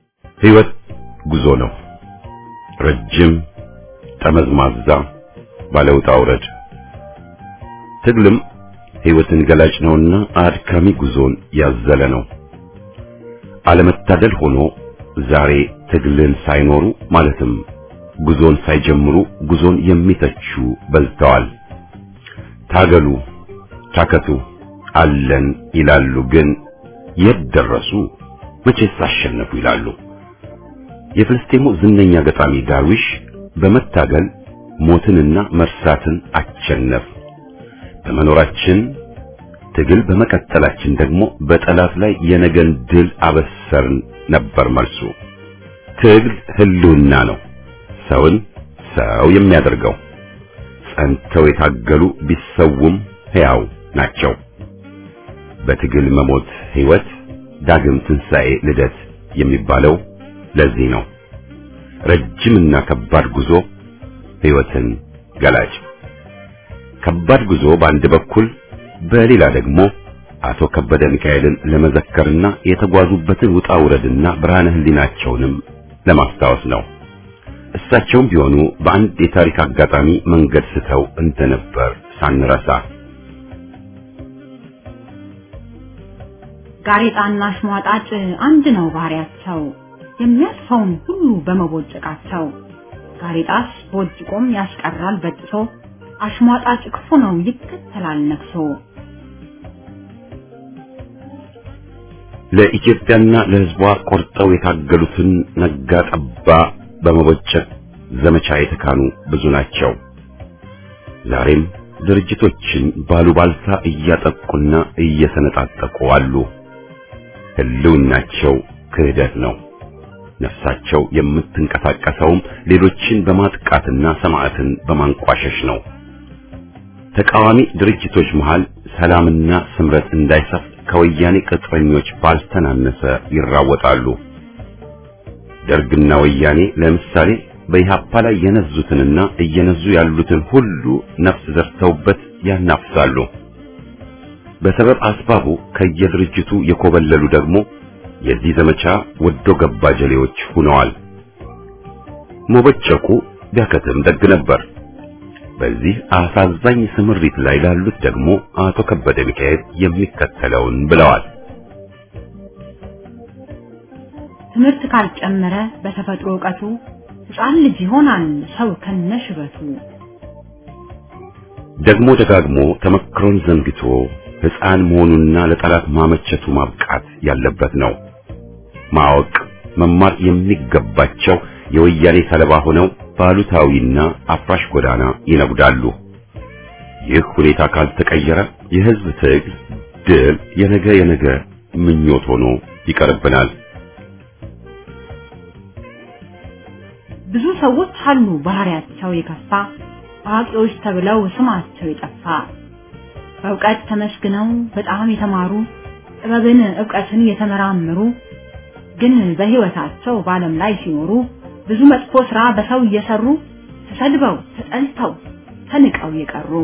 ሕይወት ጉዞ ነው። ረጅም፣ ጠመዝማዛ፣ ባለውጣ ውረድ። ትግልም ሕይወትን ገላጭ ነውና አድካሚ ጉዞን ያዘለ ነው። አለመታደል ሆኖ ዛሬ ትግልን ሳይኖሩ ማለትም ጉዞን ሳይጀምሩ ጉዞን የሚተቹ በዝተዋል። ታገሉ፣ ታከቱ፣ አለን ይላሉ፣ ግን የት ደረሱ? መቼስ አሸነፉ ይላሉ። የፍልስጤሙ ዝነኛ ገጣሚ ዳርዊሽ በመታገል ሞትንና መርሳትን አሸነፍ፣ በመኖራችን ትግል በመቀጠላችን ደግሞ በጠላት ላይ የነገን ድል አበሰርን ነበር መልሱ። ትግል ህልውና ነው፣ ሰውን ሰው የሚያደርገው። ጸንተው የታገሉ ቢሰውም ሕያው ናቸው። በትግል መሞት ሕይወት፣ ዳግም ትንሣኤ ልደት የሚባለው ለዚህ ነው። ረጅምና ከባድ ጉዞ ሕይወትን ገላጭ። ከባድ ጉዞ በአንድ በኩል፣ በሌላ ደግሞ አቶ ከበደ ሚካኤልን ለመዘከርና የተጓዙበትን ውጣ ውረድና ብርሃነ ህሊናቸውንም ለማስታወስ ነው። እሳቸውም ቢሆኑ በአንድ የታሪክ አጋጣሚ መንገድ ስተው እንደነበር ሳንረሳ። ጋሬጣና አሽሟጣጭ አንድ ነው ባህሪያቸው፣ የሚያልፈውን ሁሉ በመቦጨቃቸው። ጋሬጣስ ቦጭቆም ያስቀራል በጥሶ፣ አሽሟጣጭ ክፉ ነው ይከተላል ነክሶ። ለኢትዮጵያና ለሕዝቧ ቆርጠው የታገሉትን ነጋ ጠባ በመቦጨቅ ዘመቻ የተካኑ ብዙ ናቸው። ዛሬም ድርጅቶችን ባሉባልታ እያጠቁና እየሰነጣጠቁ አሉ። ህልውናቸው ክህደት ነው። ነፍሳቸው የምትንቀሳቀሰውም ሌሎችን በማጥቃትና ሰማዕትን በማንቋሸሽ ነው። ተቃዋሚ ድርጅቶች መሃል ሰላምና ስምረት እንዳይሰፍ ከወያኔ ቅጥረኞች ባልተናነሰ ይራወጣሉ። ደርግና ወያኔ ለምሳሌ በኢህአፓ ላይ የነዙትንና እየነዙ ያሉትን ሁሉ ነፍስ ዘርተውበት ያናፍሳሉ። በሰበብ አስባቡ ከየድርጅቱ የኮበለሉ ደግሞ የዚህ ዘመቻ ወዶ ገባ ጀሌዎች ሆነዋል። መቦጨቁ ቢያከትም ደግ ነበር። በዚህ አሳዛኝ ስምሪት ላይ ላሉት ደግሞ አቶ ከበደ ሚካኤል የሚከተለውን ብለዋል። ትምህርት ካልጨመረ በተፈጥሮ ዕውቀቱ ሕፃን ልጅ ይሆናል ሰው ከነሽበቱ። ደግሞ ደጋግሞ ተመክሮን ዘንግቶ ሕፃን መሆኑና ለጠላት ማመቸቱ ማብቃት ያለበት ነው። ማወቅ መማር የሚገባቸው የወያኔ ሰለባ ሆነው ባሉታዊና አፍራሽ ጎዳና ይነጉዳሉ። ይህ ሁኔታ ካልተቀየረ የሕዝብ ትግል ድል የነገ ምኞት ሆኖ ይቀርብናል። ብዙ ሰዎች አሉ ባህሪያቸው የከፋ፣ አዋቂዎች ተብለው ስማቸው የጠፋ። በእውቀት ተመስግነው በጣም የተማሩ፣ ጥበብን ዕውቀትን የተመራመሩ፣ ግን በሕይወታቸው በዓለም ላይ ሲኖሩ ብዙ መጥፎ ሥራ በሰው እየሰሩ ተሰድበው ተጠልተው ተንቀው የቀሩ።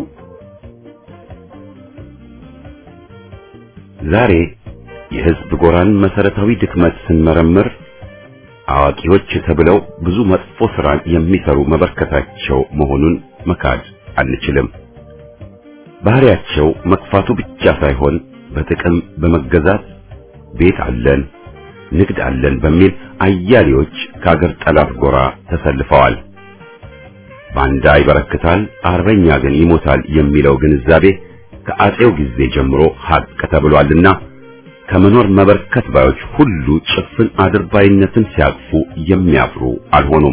ዛሬ የሕዝብ ጎራን መሰረታዊ ድክመት ስንመረምር አዋቂዎች ተብለው ብዙ መጥፎ ሥራን የሚሰሩ መበርከታቸው መሆኑን መካድ አንችልም። ባህሪያቸው መጥፋቱ ብቻ ሳይሆን በጥቅም በመገዛት ቤት አለን ንግድ አለን በሚል አያሌዎች ከአገር ጠላት ጎራ ተሰልፈዋል። ባንዳ ይበረክታል፣ አርበኛ ግን ይሞታል የሚለው ግንዛቤ ከአጼው ጊዜ ጀምሮ ሀቅ ተብሏልና ከመኖር መበርከት ባዮች ሁሉ ጭፍን አድርባይነትን ሲያቅፉ የሚያፍሩ አልሆኑም።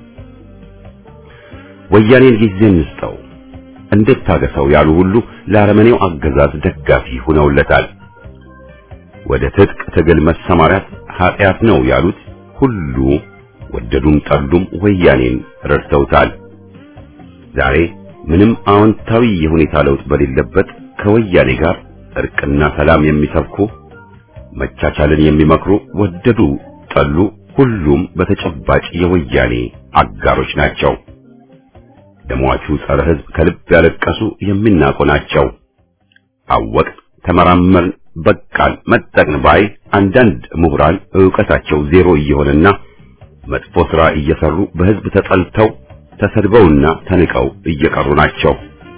ወያኔን ጊዜ እንስጠው እንዴት ታገሰው ያሉ ሁሉ ለአረመኔው አገዛዝ ደጋፊ ሆነውለታል። ወደ ትጥቅ ትግል መሰማራት ኃጢአት ነው ያሉት ሁሉ ወደዱም ጠሉም ወያኔን ረድተውታል። ዛሬ ምንም አዎንታዊ የሁኔታ ለውጥ በሌለበት ከወያኔ ጋር እርቅና ሰላም የሚሰብኩ መቻቻልን የሚመክሩ ወደዱ ጠሉ ሁሉም በተጨባጭ የወያኔ አጋሮች ናቸው። ደሟቹ ጸረ ሕዝብ ከልብ ያለቀሱ የሚናቁ ናቸው። አወቅ ተመራመርን በቃል መጠቅን ባይ አንዳንድ ምሁራን ዕውቀታቸው ዜሮ እየሆነና መጥፎ ሥራ እየሰሩ በሕዝብ ተጠልተው ተሰድበውና ተንቀው እየቀሩ ናቸው።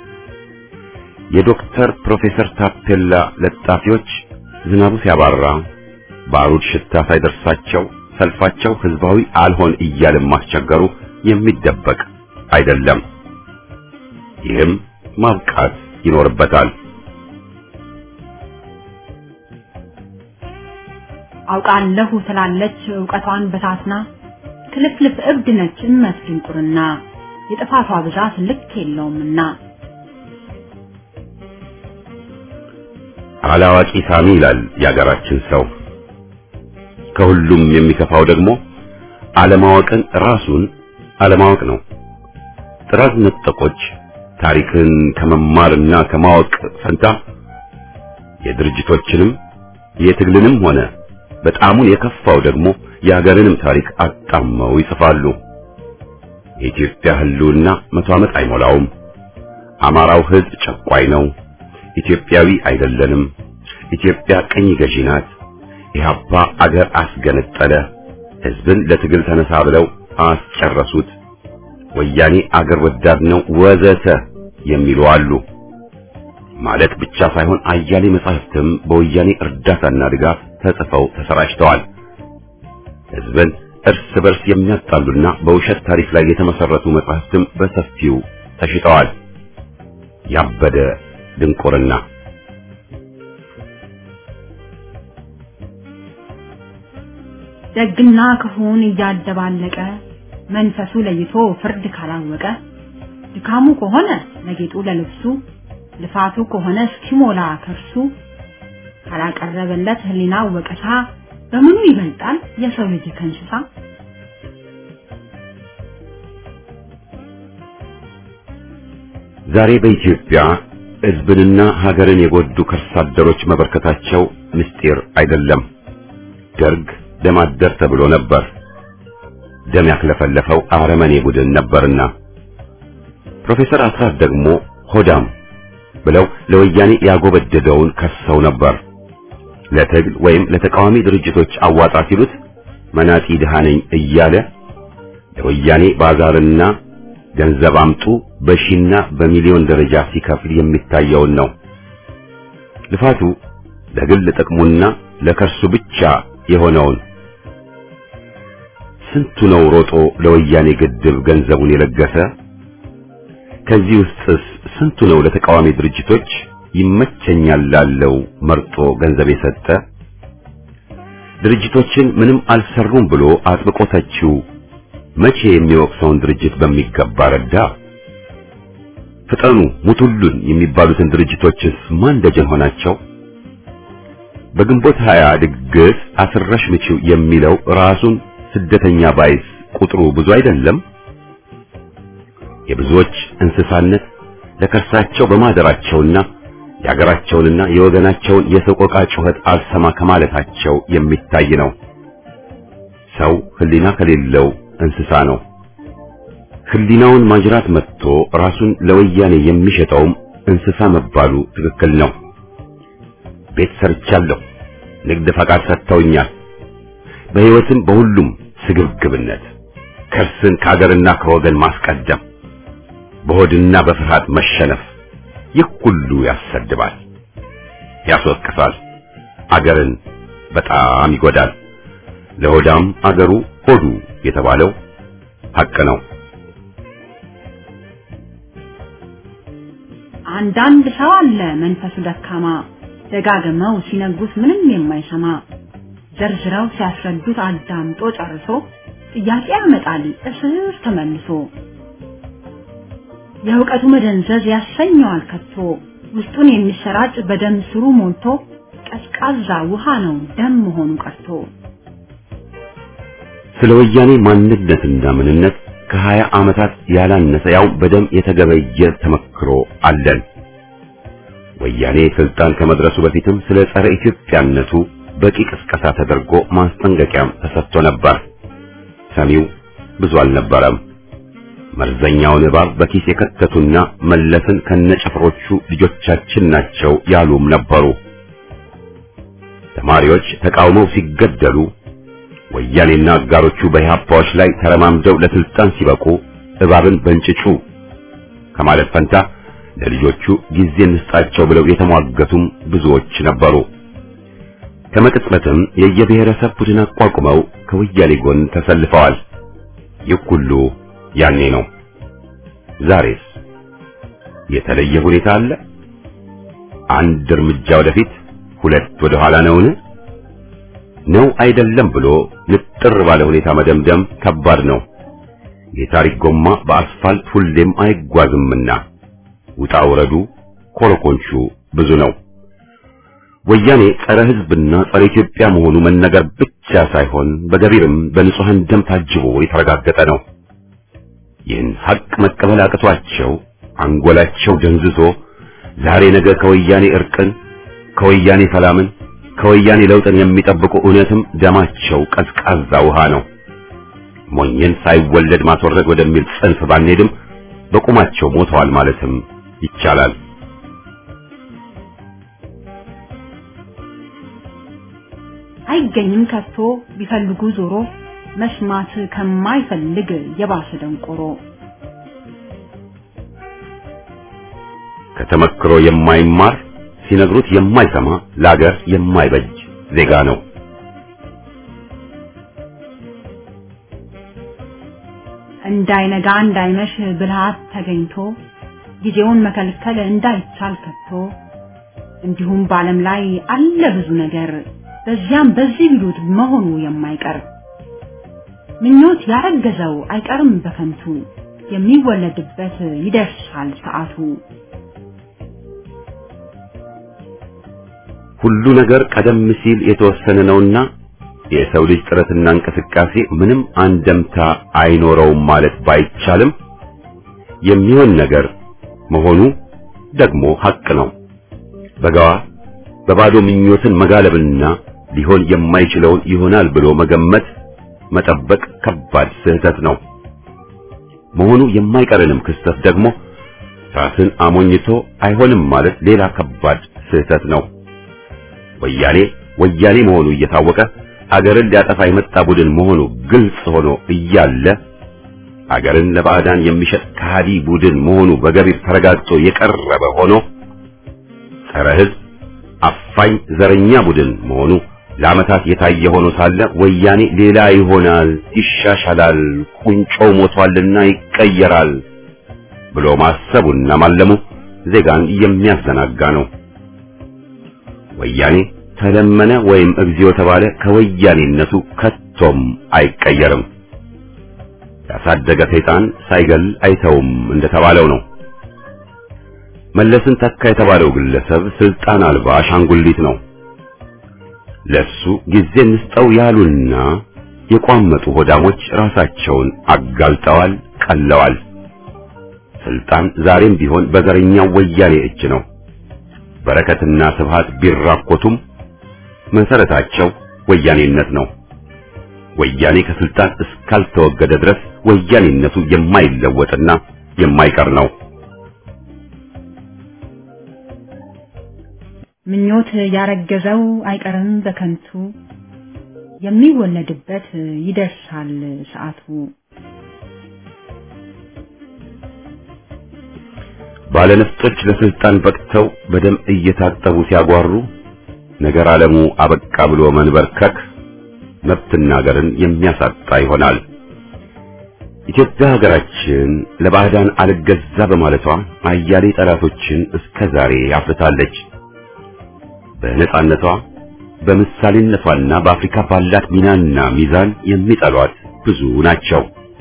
የዶክተር ፕሮፌሰር ታፔላ ለጣፊዎች ዝናቡ ሲያባራ ባሩድ ሽታ ሳይደርሳቸው ሰልፋቸው ህዝባዊ አልሆን እያለ ማስቸገሩ የሚደበቅ አይደለም። ይህም ማብቃት ይኖርበታል። አውቃለሁ ትላለች ዕውቀቷን በታትና ክልፍልፍ እብድ ነች እመስግን ቁርና የጥፋቷ ብዛት ልክ የለውምና። አላዋቂ ሳሚ ይላል ያገራችን ሰው። ከሁሉም የሚከፋው ደግሞ አለማወቅን ራሱን አለማወቅ ነው። ጥራት ነጠቆች ታሪክን ከመማርና ከማወቅ ፈንታ የድርጅቶችንም የትግልንም ሆነ በጣሙን የከፋው ደግሞ የሀገርንም ታሪክ አጣመው ይጽፋሉ። የኢትዮጵያ ህልውና 100 ዓመት አይሞላውም። አማራው ህዝብ ጨቋይ ነው። ኢትዮጵያዊ አይደለንም። ኢትዮጵያ ቅኝ ገዢ ናት። ኢህአፓ አገር አስገነጠለ። ህዝብን ለትግል ተነሳ ብለው አስጨረሱት። ወያኔ አገር ወዳድ ነው ወዘተ የሚሉ አሉ። ማለት ብቻ ሳይሆን አያሌ መጻሕፍትም በወያኔ እርዳታና ድጋፍ ተጽፈው ተሰራጭተዋል። ህዝብን እርስ በርስ የሚያጣሉና በውሸት ታሪክ ላይ የተመሰረቱ መጻሕፍትም በሰፊው ተሽጠዋል። ያበደ ድንቁርና። ደግና ክፉን እያደባለቀ መንፈሱ ለይቶ ፍርድ ካላወቀ ድካሙ ከሆነ ለጌጡ ለልብሱ ልፋቱ ከሆነ እስኪሞላ ከርሱ ካላቀረበለት ህሊና ወቀሳ በምኑ ይበልጣል የሰው ልጅ ከእንስሳ? ዛሬ በኢትዮጵያ ህዝብንና ሀገርን የጎዱ ከርሳ አደሮች መበርከታቸው ምስጢር አይደለም። ደርግ ደም አደር ተብሎ ነበር። ደም ያክለፈለፈው አረመኔ ቡድን ነበርና ፕሮፌሰር አስራት ደግሞ ሆዳም ብለው ለወያኔ ያጎበደደውን ከሰው ነበር። ለትግል ወይም ለተቃዋሚ ድርጅቶች አዋጣ ሲሉት መናጢ ድሃ ነኝ እያለ ለወያኔ ባዛርና ገንዘብ አምጡ በሺና በሚሊዮን ደረጃ ሲከፍል የሚታየውን ነው። ልፋቱ ለግል ጥቅሙና ለከርሱ ብቻ የሆነውን ስንቱ ነው ሮጦ ለወያኔ ግድብ ገንዘቡን የለገሰ? ከዚህ ውስጥስ ስንቱ ነው ለተቃዋሚ ድርጅቶች ይመቸኛል ላለው መርጦ ገንዘብ የሰጠ? ድርጅቶችን ምንም አልሰሩም ብሎ አጥብቆ ተቺው መቼ የሚወቅሰውን ድርጅት በሚገባ ረዳ? ፍጠኑ ሙቱሉን የሚባሉትን ድርጅቶችስ ማን ደጀን ሆናቸው? በግንቦት 20 ድግስ አስረሽ ምቺው የሚለው ራሱን ስደተኛ ባይስ ቁጥሩ ብዙ አይደለም? የብዙዎች እንስሳነት ለከርሳቸው በማደራቸውና የሀገራቸውንና የወገናቸውን የሰቆቃ ጩኸት አልሰማ ከማለታቸው የሚታይ ነው። ሰው ህሊና ከሌለው እንስሳ ነው። ህሊናውን ማጅራት መጥቶ ራሱን ለወያኔ የሚሸጠውም እንስሳ መባሉ ትክክል ነው። ቤት ሰርቻለሁ፣ ንግድ ፈቃድ ሰጥተውኛል፣ በህይወትም በሁሉም ስግብግብነት ከርስን ከሀገርና ከወገን ማስቀደም፣ በሆድና በፍርሃት መሸነፍ፣ ይህ ሁሉ ያሰድባል፣ ያስወቅሳል፣ አገርን በጣም ይጎዳል። ለሆዳም አገሩ ሆዱ የተባለው ሐቅ ነው። አንዳንድ ሰው አለ መንፈሱ ደካማ ደጋግመው ሲነግሩት ምንም የማይሰማ ዘርዝረው ሲያስረዱት አዳምጦ ጨርሶ ጥያቄ ያመጣል እስር ተመልሶ። የእውቀቱ መደንዘዝ ያሰኘዋል ከቶ ውስጡን የሚሰራጭ በደም ስሩ ሞልቶ ቀዝቃዛ ውሃ ነው ደም መሆኑ ቀርቶ። ስለ ወያኔ ማንነትና ምንነት ከ20 ዓመታት ያላነሰ ያው በደም የተገበየ ተመክሮ አለን። ወያኔ ስልጣን ከመድረሱ በፊትም ስለ ጸረ ኢትዮጵያነቱ በቂ ቅስቀሳ ተደርጎ ማስጠንቀቂያም ተሰጥቶ ነበር። ሰሚው ብዙ አልነበረም። መርዘኛውን እባብ በኪስ የከተቱና መለስን ከነጭፍሮቹ ልጆቻችን ናቸው ያሉም ነበሩ። ተማሪዎች ተቃውመው ሲገደሉ ወያኔና አጋሮቹ በኢህአፓዎች ላይ ተረማምደው ለስልጣን ሲበቁ እባብን በእንጭጩ ከማለት ፈንታ ለልጆቹ ጊዜ እንስጣቸው ብለው የተሟገቱም ብዙዎች ነበሩ። ከመቅጽበትም የየብሔረሰብ ቡድን አቋቁመው ከወያኔ ጎን ተሰልፈዋል። ይህ ሁሉ ያኔ ነው። ዛሬስ የተለየ ሁኔታ አለ? አንድ እርምጃ ወደፊት ሁለት ወደ ኋላ ነውን? ነው አይደለም ብሎ ንጥር ባለ ሁኔታ መደምደም ከባድ ነው። የታሪክ ጎማ በአስፋልት ሁሌም አይጓዝምና ውጣ ውረዱ ኮረኮንቹ ብዙ ነው። ወያኔ ጸረ ሕዝብና ጸረ ኢትዮጵያ መሆኑ መነገር ብቻ ሳይሆን በገቢርም በንጹሃን ደም ታጅቦ የተረጋገጠ ነው። ይህን ሐቅ መቀበል አቅቷቸው አንጎላቸው ደንዝዞ ዛሬ ነገ ከወያኔ እርቅን፣ ከወያኔ ሰላምን፣ ከወያኔ ለውጥን የሚጠብቁ እውነትም ደማቸው ቀዝቃዛ ውሃ ነው። ሞኝን ሳይወለድ ማስወረድ ወደሚል ጽንፍ ባንሄድም በቁማቸው ሞተዋል ማለትም ይቻላል። አይገኝም ከቶ ቢፈልጉ ዞሮ መስማት ከማይፈልግ የባሰ ደንቆሮ ከተመክሮ የማይማር ሲነግሩት የማይሰማ ለአገር የማይበጅ ዜጋ ነው። እንዳይነጋ እንዳይመሽ ብልሃት ተገኝቶ ጊዜውን መከልከል እንዳይቻል ከቶ እንዲሁም በዓለም ላይ አለ ብዙ ነገር በዚያም በዚህ ቢሉት መሆኑ የማይቀር ምኞት ያረገዘው አይቀርም በከንቱ የሚወለድበት ይደርሳል ሰዓቱ። ሁሉ ነገር ቀደም ሲል የተወሰነ ነውና የሰው ልጅ ጥረትና እንቅስቃሴ ምንም አንደምታ አይኖረውም ማለት ባይቻልም የሚሆን ነገር መሆኑ ደግሞ ሐቅ ነው። በጋዋ በባዶ ምኞትን መጋለብና ሊሆን የማይችለውን ይሆናል ብሎ መገመት መጠበቅ ከባድ ስህተት ነው። መሆኑ የማይቀርንም ክስተት ደግሞ ራስን አሞኝቶ አይሆንም ማለት ሌላ ከባድ ስህተት ነው። ወያኔ መሆኑ እየታወቀ አገርን ሊያጠፋ የመጣ ቡድን መሆኑ ግልጽ ሆኖ እያለ አገርን ለባዕዳን የሚሸጥ ከሃዲ ቡድን መሆኑ በገቢር ተረጋግጦ የቀረበ ሆኖ ጸረ ሕዝብ አፋኝ ዘረኛ ቡድን መሆኑ ለዓመታት የታየ ሆኖ ሳለ ወያኔ ሌላ ይሆናል፣ ይሻሻላል፣ ቁንጮ ሞቷልና ይቀየራል ብሎ ማሰቡና ማለሙ ዜጋን የሚያዘናጋ ነው። ወያኔ ተለመነ ወይም እግዚኦ ተባለ ከወያኔነቱ ከቶም አይቀየርም። ያሳደገ ሰይጣን ሳይገል አይተውም እንደተባለው ነው። መለስን ተካ የተባለው ግለሰብ ስልጣን አልባ አሻንጉሊት ነው። ለሱ ጊዜ እንስጠው ያሉና የቋመጡ ሆዳሞች ራሳቸውን አጋልጠዋል፣ ቀለዋል። ስልጣን ዛሬም ቢሆን በዘረኛው ወያኔ እጅ ነው። በረከትና ስብሃት ቢራኮቱም መሰረታቸው ወያኔነት ነው። ወያኔ ከስልጣን እስካልተወገደ ድረስ ወያኔነቱ የማይለወጥና የማይቀር ነው። ምኞት ያረገዘው አይቀርም በከንቱ የሚወለድበት ይደርሳል ሰዓቱ። ባለነፍጦች ለስልጣን በቅተው በደም እየታጠቡ ሲያጓሩ ነገር ዓለሙ አበቃ ብሎ መንበርከክ መብትና ሀገርን የሚያሳጣ ይሆናል። ኢትዮጵያ ሀገራችን ለባዕዳን አልገዛ በማለቷ አያሌ ጠላቶችን እስከዛሬ አፍርታለች። በነጻነቷ በምሳሌነቷና በአፍሪካ ባላት ሚናና ሚዛን የሚጠሏት ብዙ ናቸው።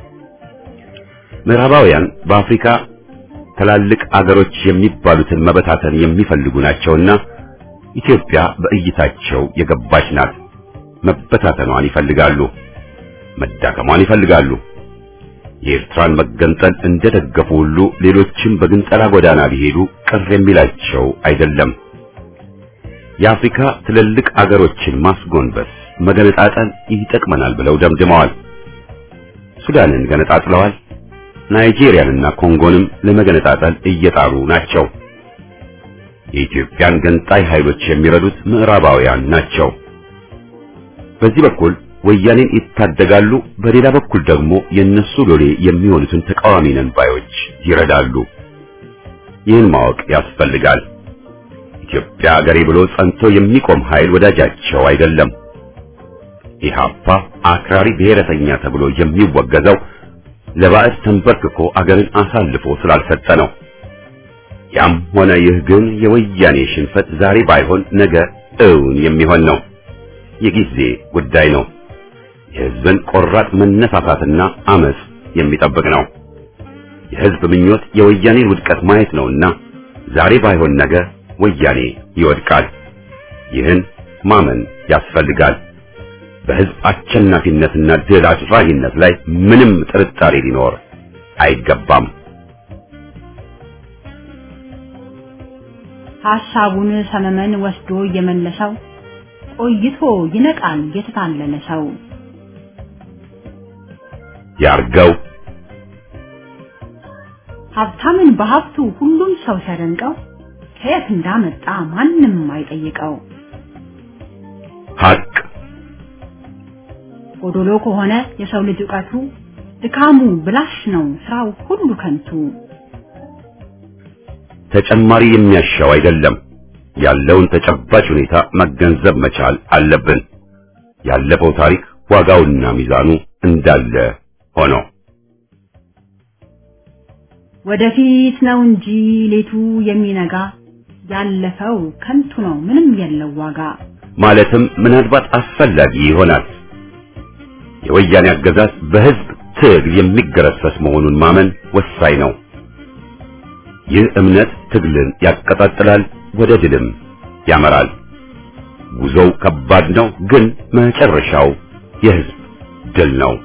ምዕራባውያን በአፍሪካ ትላልቅ አገሮች የሚባሉትን መበታተን የሚፈልጉ ናቸውና ኢትዮጵያ በእይታቸው የገባች ናት። መበታተኗን ይፈልጋሉ፣ መዳከሟን ይፈልጋሉ። የኤርትራን መገንጠል እንደደገፉ ሁሉ ሌሎችም በግንጠላ ጎዳና ቢሄዱ ቅር የሚላቸው አይደለም። የአፍሪካ ትልልቅ አገሮችን ማስጎንበስ፣ መገነጣጠል ይጠቅመናል ብለው ደምድመዋል። ሱዳንን ገነጣጥለዋል። ናይጄሪያንና ኮንጎንም ለመገነጣጠል እየጣሩ ናቸው። የኢትዮጵያን ገንጣይ ኃይሎች የሚረዱት ምዕራባውያን ናቸው። በዚህ በኩል ወያኔን ይታደጋሉ፣ በሌላ በኩል ደግሞ የነሱ ሎሌ የሚሆኑትን ተቃዋሚ ነን ባዮች ይረዳሉ። ይህን ማወቅ ያስፈልጋል። ኢትዮጵያ ሀገሬ ብሎ ጸንቶ የሚቆም ኃይል ወዳጃቸው አይደለም። ኢህአፓ አክራሪ ብሔረተኛ ተብሎ የሚወገዘው ለባዕድ ተንበርክኮ አገርን አሳልፎ ስላልሰጠ ነው። ያም ሆነ ይህ ግን የወያኔ ሽንፈት ዛሬ ባይሆን ነገ እውን የሚሆን ነው። የጊዜ ጉዳይ ነው። የህዝብን ቆራጥ መነሳሳትና አመጽ የሚጠብቅ ነው። የህዝብ ምኞት የወያኔን ውድቀት ማየት ነውና ዛሬ ባይሆን ነገ ወያኔ ይወድቃል። ይህን ማመን ያስፈልጋል። በህዝብ አሸናፊነትና ድል አድራጊነት ላይ ምንም ጥርጣሬ ሊኖር አይገባም። ሐሳቡን ሰመመን ወስዶ የመለሰው ቆይቶ ይነቃል የተታለለ ሰው። ያርገው ሀብታምን በሀብቱ ሁሉም ሰው ሲያደንቀው ከየት እንዳመጣ ማንም አይጠይቀው። ሀቅ ጎዶሎ ከሆነ የሰው ልጅ ዕውቀቱ ድካሙ ብላሽ ነው ስራው ሁሉ ከንቱ። ተጨማሪ የሚያሻው አይደለም። ያለውን ተጨባጭ ሁኔታ መገንዘብ መቻል አለብን። ያለፈው ታሪክ ዋጋውና ሚዛኑ እንዳለ ሆኖ ወደፊት ነው እንጂ ሌቱ የሚነጋ ያለፈው ከንቱ ነው ምንም የለው ዋጋ ማለትም ምናልባት አስፈላጊ ይሆናል። የወያኔ አገዛዝ በህዝብ ትግል የሚገረሰስ መሆኑን ማመን ወሳኝ ነው። ይህ እምነት ትግልን ያቀጣጥላል፣ ወደ ድልም ያመራል። ጉዞው ከባድ ነው፣ ግን መጨረሻው የህዝብ ድል ነው።